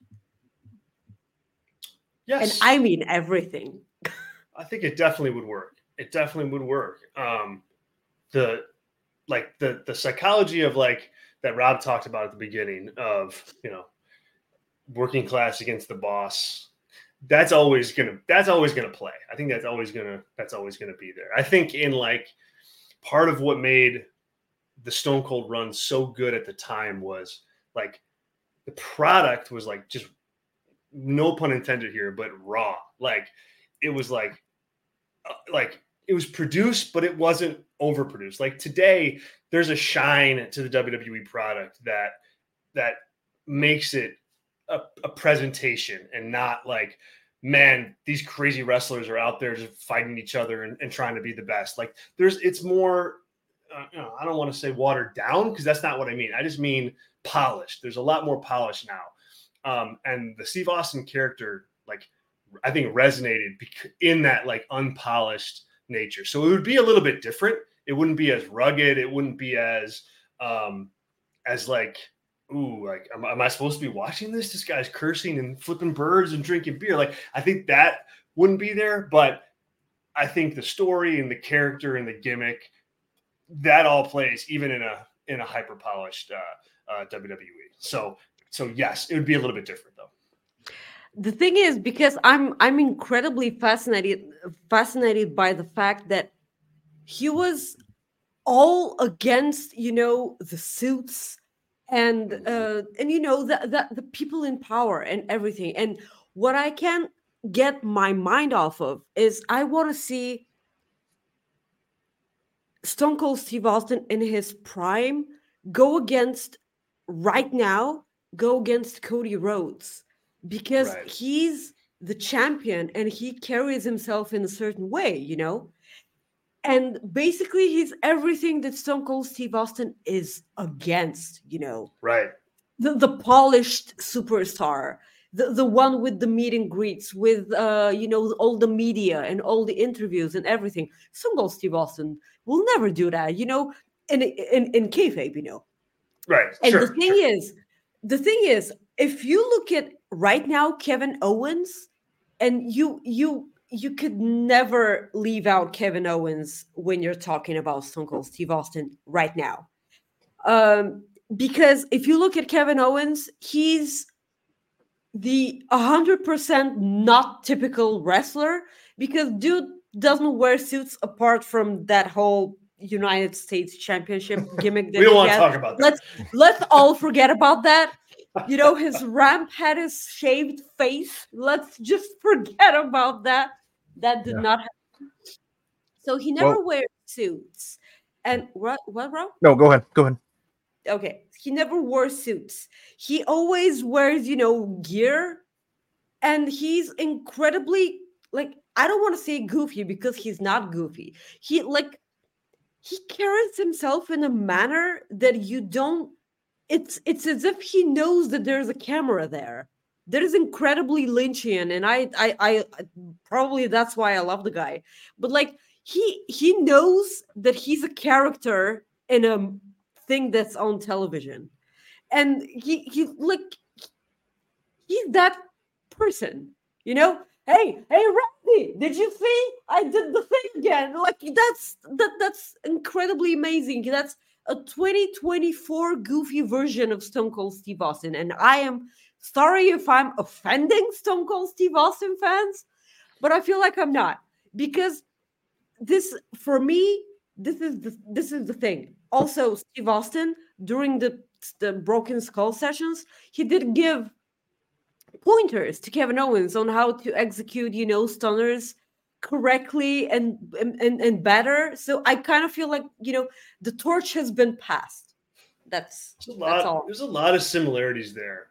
Yes. And I mean everything. I think it definitely would work. The psychology of like that Rob talked about at the beginning of, working class against the boss. That's always gonna play. I think that's always gonna be there. I think in like part of what made the Stone Cold run so good at the time was like the product was like just no pun intended here, but raw. Like it was like it was produced, but it wasn't overproduced. Like today, there's a shine to the WWE product that makes it a presentation and not like, man, these crazy wrestlers are out there just fighting each other and trying to be the best. Like it's more, I don't want to say watered down because that's not what I mean. I just mean polished. There's a lot more polish now. And the Steve Austin character, like I think resonated in that like unpolished nature. So it would be a little bit different. It wouldn't be as rugged. It wouldn't be as like, ooh, like, am I supposed to be watching this? This guy's cursing and flipping birds and drinking beer. Like, I think that wouldn't be there, but I think the story and the character and the gimmick that all plays even in a hyper polished WWE. So yes, it would be a little bit different though. The thing is, because I'm incredibly fascinated by the fact that he was all against, the suits and the people in power and everything. And what I can't get my mind off of is I want to see Stone Cold Steve Austin in his prime go against Cody Rhodes, because he's the champion and he carries himself in a certain way, and basically he's everything that Stone Cold Steve Austin is against, right? The polished superstar, the one with the meet and greets, with all the media and all the interviews and everything. Stone Cold Steve Austin will never do that, in kayfabe, Right. And the thing is, if you look at right now Kevin Owens, and you could never leave out Kevin Owens when you're talking about Stone Cold Steve Austin right now. Because if you look at Kevin Owens, he's the 100% not typical wrestler, because dude doesn't wear suits apart from that whole United States Championship gimmick. We don't want to talk about that. Let's all forget about that. His ramp had his shaved face. Let's just forget about that. That did not happen. So he never wears suits. And what, Rob? No, go ahead. Okay. He never wore suits. He always wears, gear. And he's incredibly, I don't want to say goofy, because he's not goofy. He carries himself in a manner that you don't, it's as if he knows that there's a camera there. That is incredibly Lynchian, and I probably that's why I love the guy. But he knows that he's a character in a thing that's on television, and he's that person, Hey, Randy, did you see? I did the thing again. That's incredibly amazing. That's a 2024 goofy version of Stone Cold Steve Austin, and I am sorry if I'm offending Stone Cold Steve Austin fans, but I feel like I'm not, because this, for me, this is the thing. Also, Steve Austin, during the Broken Skull sessions, he did give pointers to Kevin Owens on how to execute, stunners correctly and better. So I kind of feel like, the torch has been passed. That's all. There's a lot of similarities there.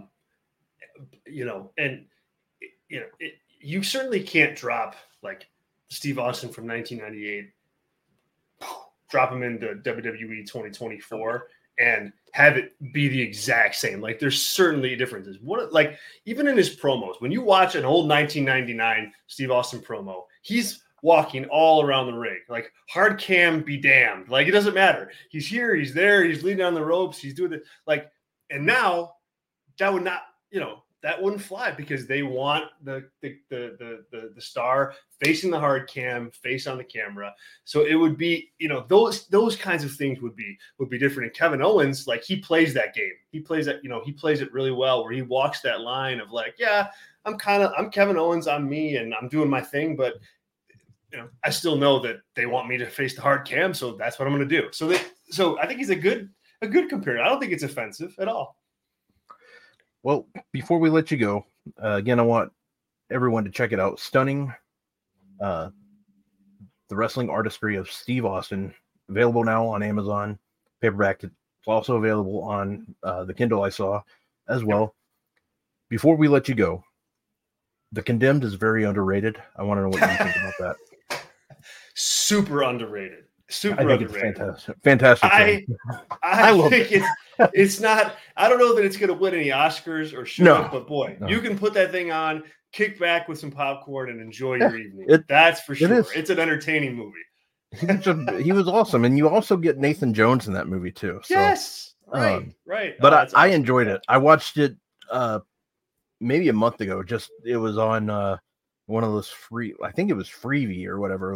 You certainly can't drop Steve Austin from 1998, drop him into WWE 2024 and have it be the exact same. There's certainly differences. Even in his promos, when you watch an old 1999 Steve Austin promo, he's walking all around the ring, hard cam be damned. It doesn't matter. He's here, he's there, he's leading on the ropes, he's doing it. And now that would not, that wouldn't fly, because they want the star facing the hard cam, face on the camera. So it would be, those kinds of things would be different. And Kevin Owens, he plays that game. He plays that, he plays it really well, where he walks that line of I'm Kevin Owens, I'm me, and I'm doing my thing, but I still know that they want me to face the hard cam, so that's what I'm going to do. So I think he's a good comparator. I don't think it's offensive at all. Well, before we let you go, again, I want everyone to check it out. Stunning, The Wrestling Artistry of Steve Austin, available now on Amazon, paperback. It's also available on the Kindle I saw as well. Before we let you go, The Condemned is very underrated. I want to know what you think about that. Super underrated. I think it's fantastic. I think it's not. I don't know that it's going to win any Oscars or should, but boy, you can put that thing on, kick back with some popcorn, and enjoy your evening. That's for sure. It's an entertaining movie. He was awesome, and you also get Nathan Jones in that movie too. So, yes, right. But I enjoyed it. I watched it maybe a month ago. It was on one of those free. I think it was Freevee or whatever.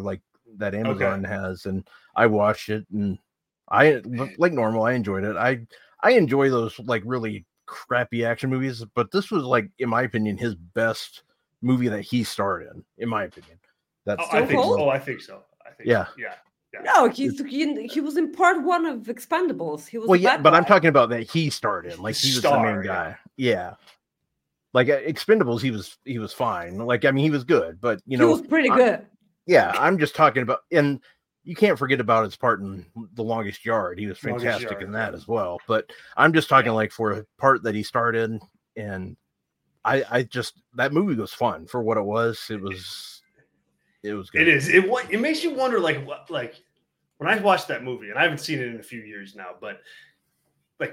that Amazon has, and I watched it, and I like normal. I enjoyed it. I enjoy those like really crappy action movies, but this was like, in my opinion, his best movie that he starred in my opinion. That's I think so. I think so. Yeah. Yeah. No, he was in part 1 of Expendables. He was but I'm talking about that he starred in. Like, he was the main guy. Yeah. Like Expendables, he was fine. Like, I mean, he was good, but he was pretty good. Yeah, I'm just talking about, and you can't forget about his part in The Longest Yard. He was fantastic in that as well. But I'm just talking like for a part that he starred in, and I just, that movie was fun for what it was. It was good. It is. It makes you wonder, like, what, like, when I watched that movie, and I haven't seen it in a few years now, but like,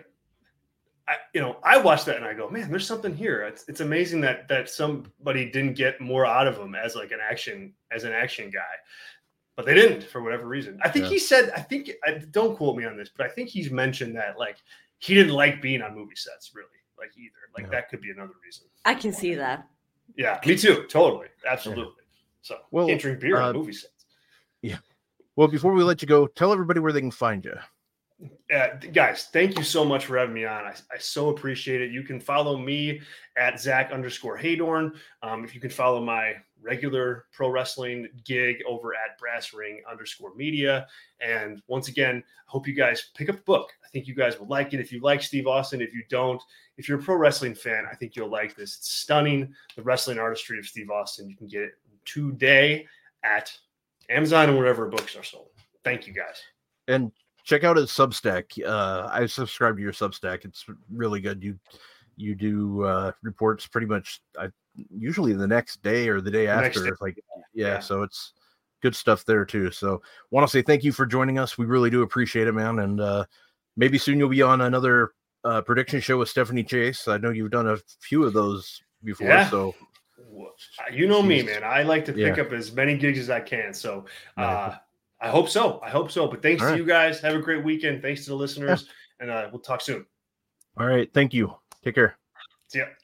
I watched that and I go, man, there's something here. It's amazing that somebody didn't get more out of him as like an action guy, but they didn't for whatever reason. I think he said, don't quote me on this, but I think he's mentioned that like he didn't like being on movie sets really, like either. Like that could be another reason. I can see that. Yeah, me too. Totally, absolutely. So can't drink beer on movie sets. Yeah. Well, before we let you go, tell everybody where they can find you. Guys, thank you so much for having me on. I so appreciate it. You can follow me at Zach_Haydorn. If you can follow my regular pro wrestling gig over at BrassRing_media. And once again, I hope you guys pick up the book. I think you guys will like it. If you like Steve Austin, if you don't, if you're a pro wrestling fan, I think you'll like this. It's stunning. The wrestling artistry of Steve Austin. You can get it today at Amazon and wherever books are sold. Thank you, guys. And check out his Substack. I subscribe to your Substack. It's really good. You do reports pretty much usually the next day or the day after. Like, yeah, so it's good stuff there too. So want to say thank you for joining us. We really do appreciate it, man. And maybe soon you'll be on another prediction show with Stephanie Chase. I know you've done a few of those before. Yeah. So you know me, man. I like to pick up as many gigs as I can. So I hope so. But thanks to you guys. Have a great weekend. Thanks to the listeners. And we'll talk soon. All right. Thank you. Take care. See ya.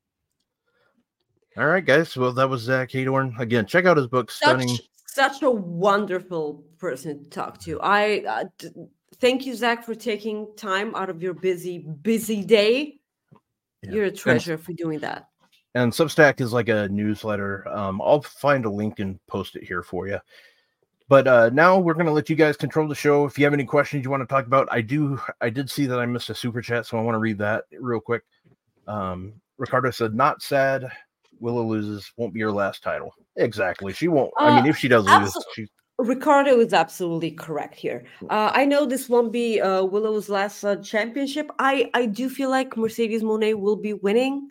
All right, guys. Well, that was Zach Haydorn. Again, check out his book. Stunning. Such a wonderful person to talk to. I thank you, Zach, for taking time out of your busy day. Yeah. You're a treasure for doing that. And Substack is like a newsletter. I'll find a link and post it here for you. But now we're going to let you guys control the show. If you have any questions you want to talk about, I did see that I missed a super chat, so I want to read that real quick. Ricardo said, not sad. Willow loses. Won't be her last title. Exactly. She won't. I mean, if she does lose, Ricardo is absolutely correct here. I know this won't be Willow's last championship. I do feel like Mercedes Moné will be winning.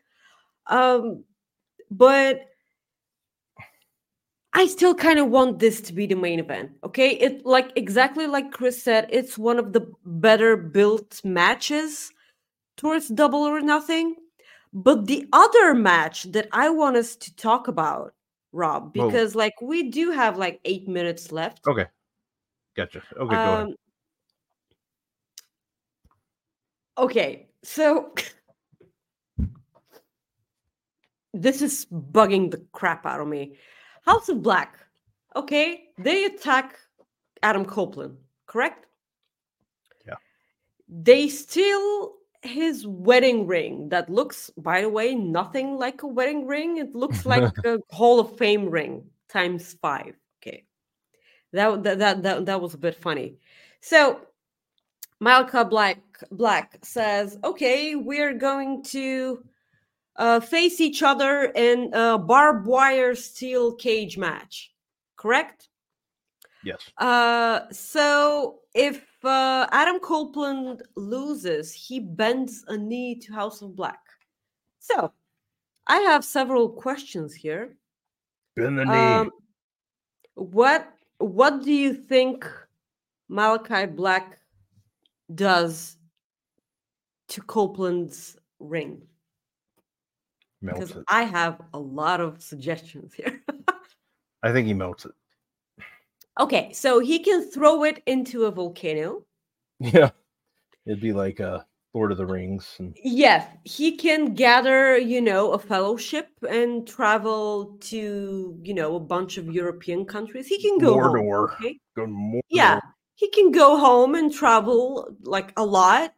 But I still kind of want this to be the main event. Okay. It exactly like Chris said, it's one of the better built matches towards Double or Nothing. But the other match that I want us to talk about, Rob, because we do have 8 minutes left. Okay. Gotcha. Okay, go ahead. Okay. So this is bugging the crap out of me. House of Black. Okay. They attack Adam Copeland, correct? Yeah. They steal his wedding ring that looks, by the way, nothing like a wedding ring. It looks like a Hall of Fame ring times 5. Okay. That was a bit funny. So Malachi Black says, okay, we're going to face each other in a barbed wire steel cage match. Correct? Yes. So if Adam Copeland loses, he bends a knee to House of Black. So I have several questions here. Bend the knee. What do you think Malachi Black does to Copeland's ring? Because I have a lot of suggestions here. I think he melts it. Okay, so he can throw it into a volcano. Yeah. It'd be like Lord of the Rings. And Yes, he can gather, a fellowship and travel to, a bunch of European countries. He can go home. Mordor. Okay. Go to Mordor. Yeah, he can go home and travel like a lot.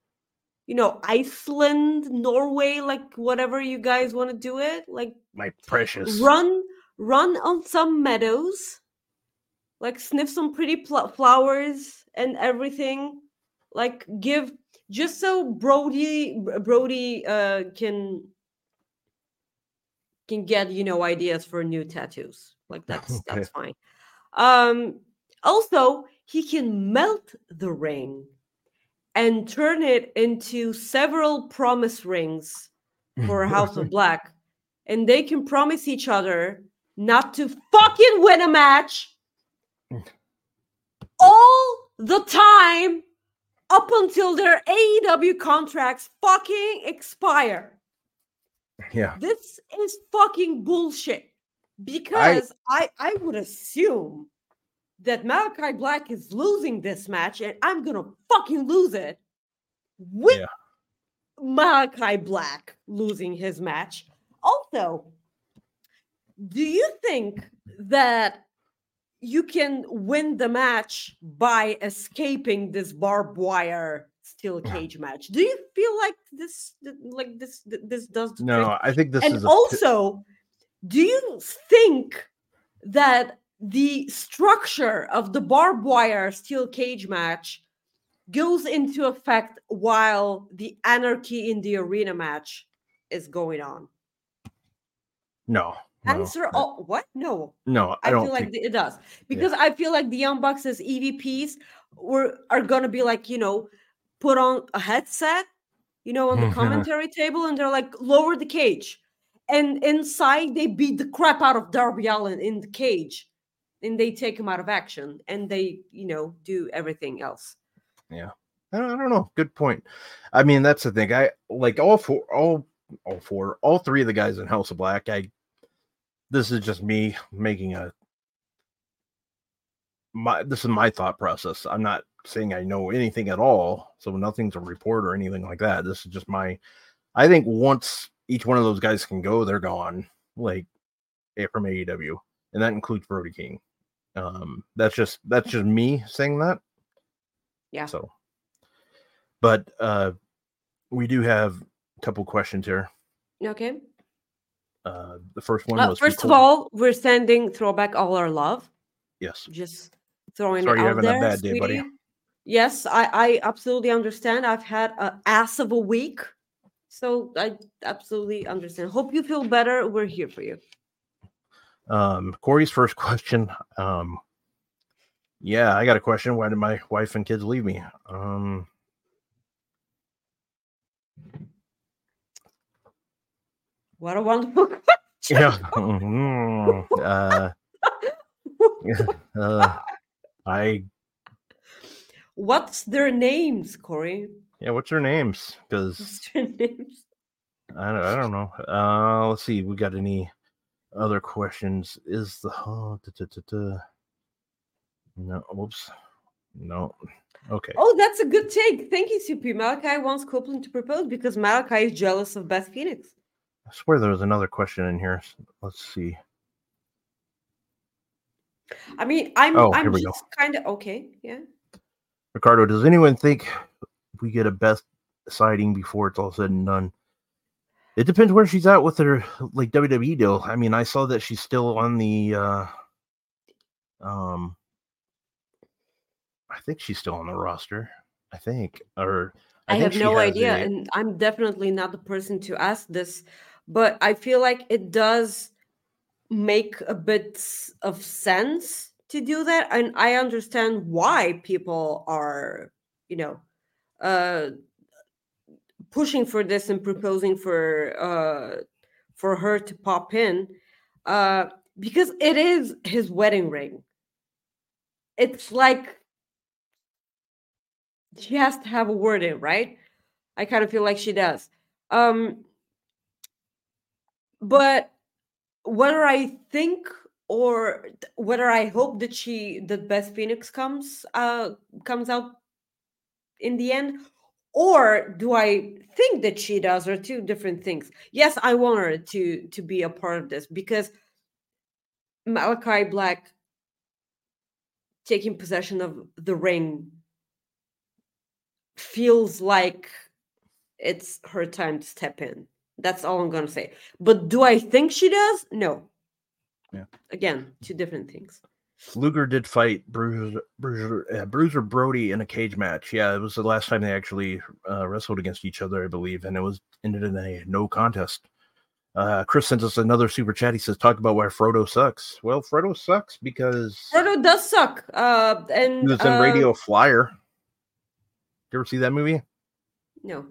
Iceland, Norway, like whatever you guys want to do it. Like My precious. run on some meadows, like sniff some pretty flowers and everything. Like give just so Brody can get ideas for new tattoos. Like that's Okay. fine. Also he can melt the ring and turn it into several promise rings for House of Black, and they can promise each other not to fucking win a match all the time up until their AEW contracts fucking expire. Yeah. This is fucking bullshit. Because I would assume that Malachi Black is losing this match, and I'm gonna fucking lose it with Malachi Black losing his match. Also, do you think that you can win the match by escaping this barbed wire steel cage match? Do you feel like this does the No, trick? I think this And is also, do you think that the structure of the barbed wire steel cage match goes into effect while the Anarchy in the Arena match is going on? no. Answer all what? No. No, I I don't feel like think it does. Because I feel like the Young Bucks as EVPs are gonna be like, put on a headset, on the commentary table, and they're like, lower the cage. And inside they beat the crap out of Darby Allin in the cage. And they take him out of action and they, do everything else. Yeah. I don't know. Good point. I mean, that's the thing. I like all three of the guys in House of Black. This is just me making this is my thought process. I'm not saying I know anything at all, so nothing's a report or anything like that. This is just I think once each one of those guys can go, they're gone, like from AEW, and that includes Brody King. That's just me saying that. Yeah. So, but we do have a couple questions here. Okay. The first one was first of all, we're sending Throwback all our love. Yes. Just throwing Sorry it you're out having there, a bad day, sweetie. buddy. Yes, I absolutely understand. I've had an ass of a week, so I absolutely understand. Hope you feel better. We're here for you. Corey's first question. Yeah, I got a question. Why did my wife and kids leave me? What a wonderful question. Yeah. What's their names, Corey? Yeah, what's their names? Because I don't know. Let's see. We got any other questions? Is the no? Whoops. No. Okay. Oh, that's a good take. Thank you, CP. Malachi wants Copeland to propose because Malachi is jealous of Beth Phoenix. I swear there was another question in here. Let's see. I mean, I'm just kind of okay. Yeah. Ricardo, does anyone think we get a Beth sighting before it's all said and done? It depends where she's at with her like WWE deal. I mean, I saw that she's still on the I think she's still on the roster. I think, or I have no idea, and I'm definitely not the person to ask this, but I feel like it does make a bit of sense to do that, and I understand why people are, pushing for this and proposing for her to pop in, because it is his wedding ring. It's like she has to have a word in, right? I kind of feel like she does. But whether I think or whether I hope that Beth Phoenix comes out in the end, or do I think that she does, are two different things. Yes, I want her to be a part of this because Malachi Black taking possession of the ring feels like it's her time to step in. That's all I'm gonna say. But do I think she does? No. Yeah. Again, two different things. Luger did fight Bruiser Brody in a cage match. Yeah, it was the last time they actually wrestled against each other, I believe, and it was ended in a no contest. Chris sends us another super chat. He says, "Talk about why Frodo sucks." Well, Frodo sucks because Frodo does suck. And he was in Radio Flyer. You ever see that movie? No.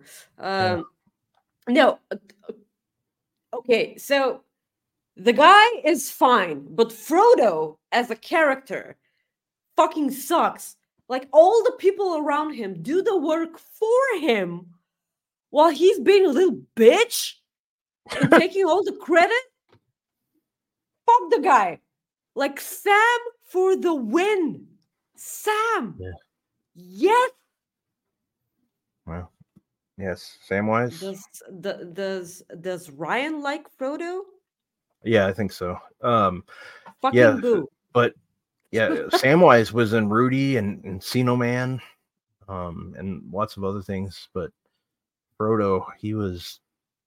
No. Okay, so the guy is fine, but Frodo as a character fucking sucks. Like, all the people around him do the work for him while he's being a little bitch and taking all the credit. Fuck the guy. Like, Sam for the win. Sam. Yeah. Yes. Well, yes, Samwise. Does Ryan like Frodo? Yeah, I think so. Fucking yeah, boo. But yeah, Samwise was in Rudy and Encino Man, and lots of other things. But Frodo, he was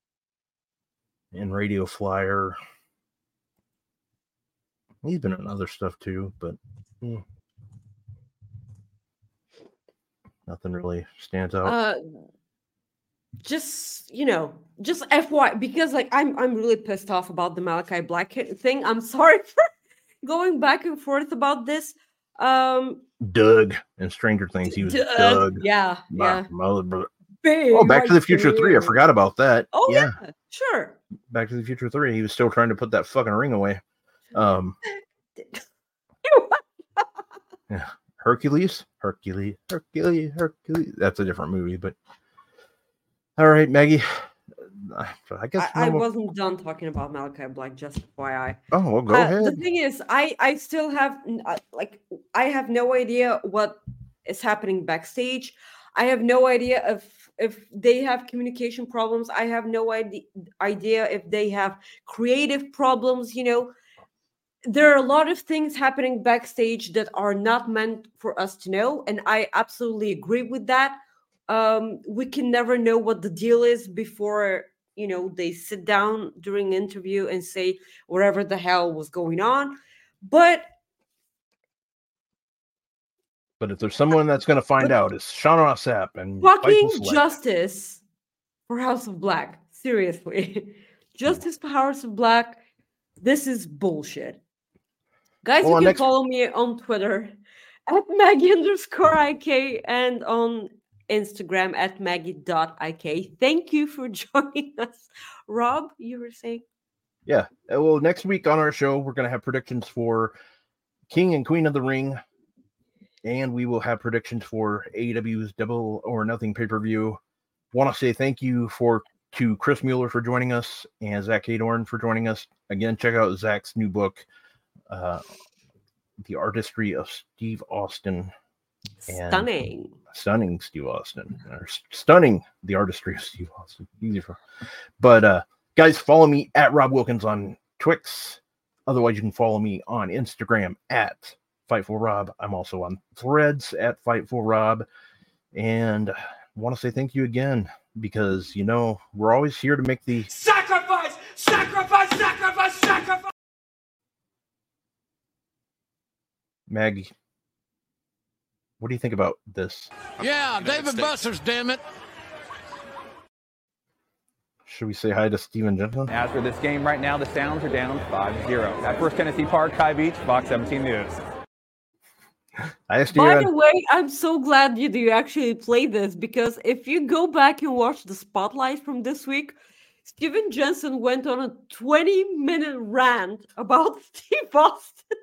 in Radio Flyer. He's been in other stuff too, but nothing really stands out. Just FY, because like I'm really pissed off about the Malachi Black thing. I'm sorry for going back and forth about this. Doug and Stranger Things, he was Doug. Yeah. Back to the Future 3. I forgot about that. Oh yeah, sure. Back to the Future 3. He was still trying to put that fucking ring away. Yeah. Hercules. That's a different movie, but all right, Maggie. I guess I wasn't done talking about Malachi Black, just FYI. Oh, well, go ahead. The thing is, I still have I have no idea what is happening backstage. I have no idea if they have communication problems. I have no idea if they have creative problems. There are a lot of things happening backstage that are not meant for us to know, and I absolutely agree with that. We can never know what the deal is before they sit down during an interview and say whatever the hell was going on. But if there's someone that's going to find out, it's Sean Ross Sapp and fucking justice for House of Black. Seriously, justice for House of Black. This is bullshit. Guys, you can follow me on Twitter at Maggie_IK and on Instagram at Maggie.IK. Thank you for joining us. Rob, you were saying? Yeah. Well, next week on our show, we're going to have predictions for King and Queen of the Ring. And we will have predictions for AEW's Double or Nothing pay-per-view. Want to say thank you to Chris Mueller for joining us and Zach Adorn for joining us. Again, check out Zach's new book, The Artistry of Steve Austin. Stunning Steve Austin. Or stunning The Artistry of Steve Austin. But guys, follow me at Rob Wilkins on Twix. Otherwise, you can follow me on Instagram at Fightful Rob. I'm also on Threads at Fightful Rob. And I want to say thank you again, because we're always here to make the sacrifice. Maggie, what do you think about this? Yeah, David Buster's, damn it. Should we say hi to Steven Jensen? As for this game right now, the Sounds are down 5-0. At First Tennessee Park, High Beach, Fox 17 News. By the way, I'm so glad you actually played this, because if you go back and watch the spotlight from this week, Steven Jensen went on a 20-minute rant about Steve Austin.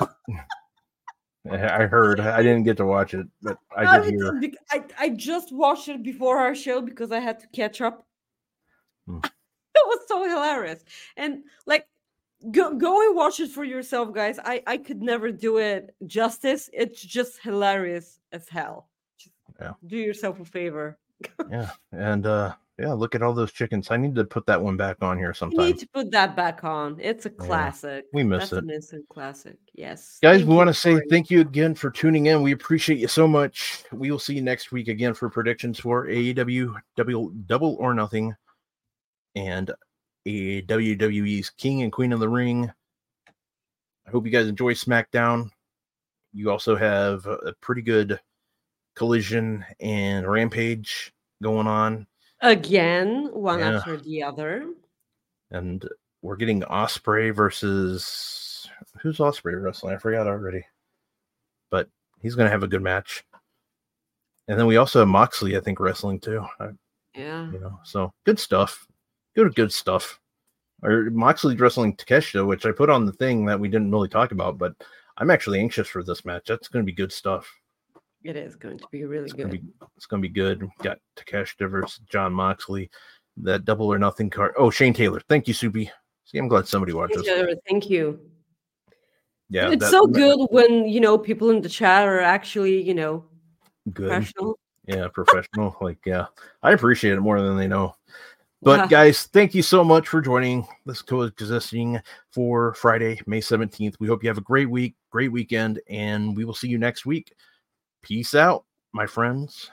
I heard. I didn't get to watch it, but I did hear. I just watched it before our show because I had to catch up. It was so hilarious. And go and watch it for yourself, guys. I could never do it justice. It's just hilarious as hell. Just do yourself a favor. Yeah. And yeah, look at all those chickens. I need to put that one back on here You sometime. need to put that back on. It's a classic. we miss That's it. an instant classic. Yes. Guys, Thank we you, want to say Corey. thank you again for tuning in. We appreciate you so much. We will see you next week again for predictions for AEW Double or Nothing and WWE's King and Queen of the Ring. I hope you guys enjoy SmackDown. You also have a pretty good Collision and Rampage going on. Again, one Yeah. after the other. And we're getting Ospreay versus... Who's Ospreay wrestling? I forgot already. But he's going to have a good match. And then we also have Moxley, I think, wrestling too. Yeah. So good stuff. Good stuff. Or Moxley wrestling Takeshita, which I put on the thing that we didn't really talk about, but I'm actually anxious for this match. That's going to be good stuff. It is going to be really good. It's going to be good. We've got Takeshita versus John Moxley. That Double or Nothing card. Oh, Shane Taylor. Thank you, Soupy. See, I'm glad somebody watched this. Thank you. Yeah, it's so good when people in the chat are actually good. Professional. Yeah, professional. I appreciate it more than they know. But guys, thank you so much for joining this Coexisting for Friday, May 17th. We hope you have a great week, great weekend, and we will see you next week. Peace out, my friends.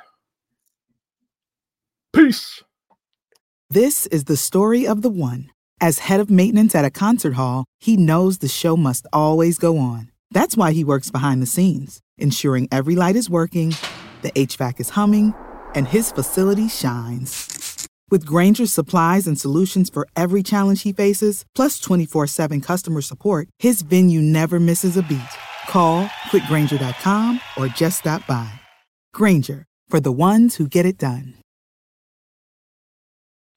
Peace. This is the story of the one. As head of maintenance at a concert hall, he knows the show must always go on. That's why he works behind the scenes, ensuring every light is working, the HVAC is humming, and his facility shines. With Grainger's supplies and solutions for every challenge he faces, plus 24/7 customer support, his venue never misses a beat. Call quickgrainger.com or just stop by. Grainger, for the ones who get it done.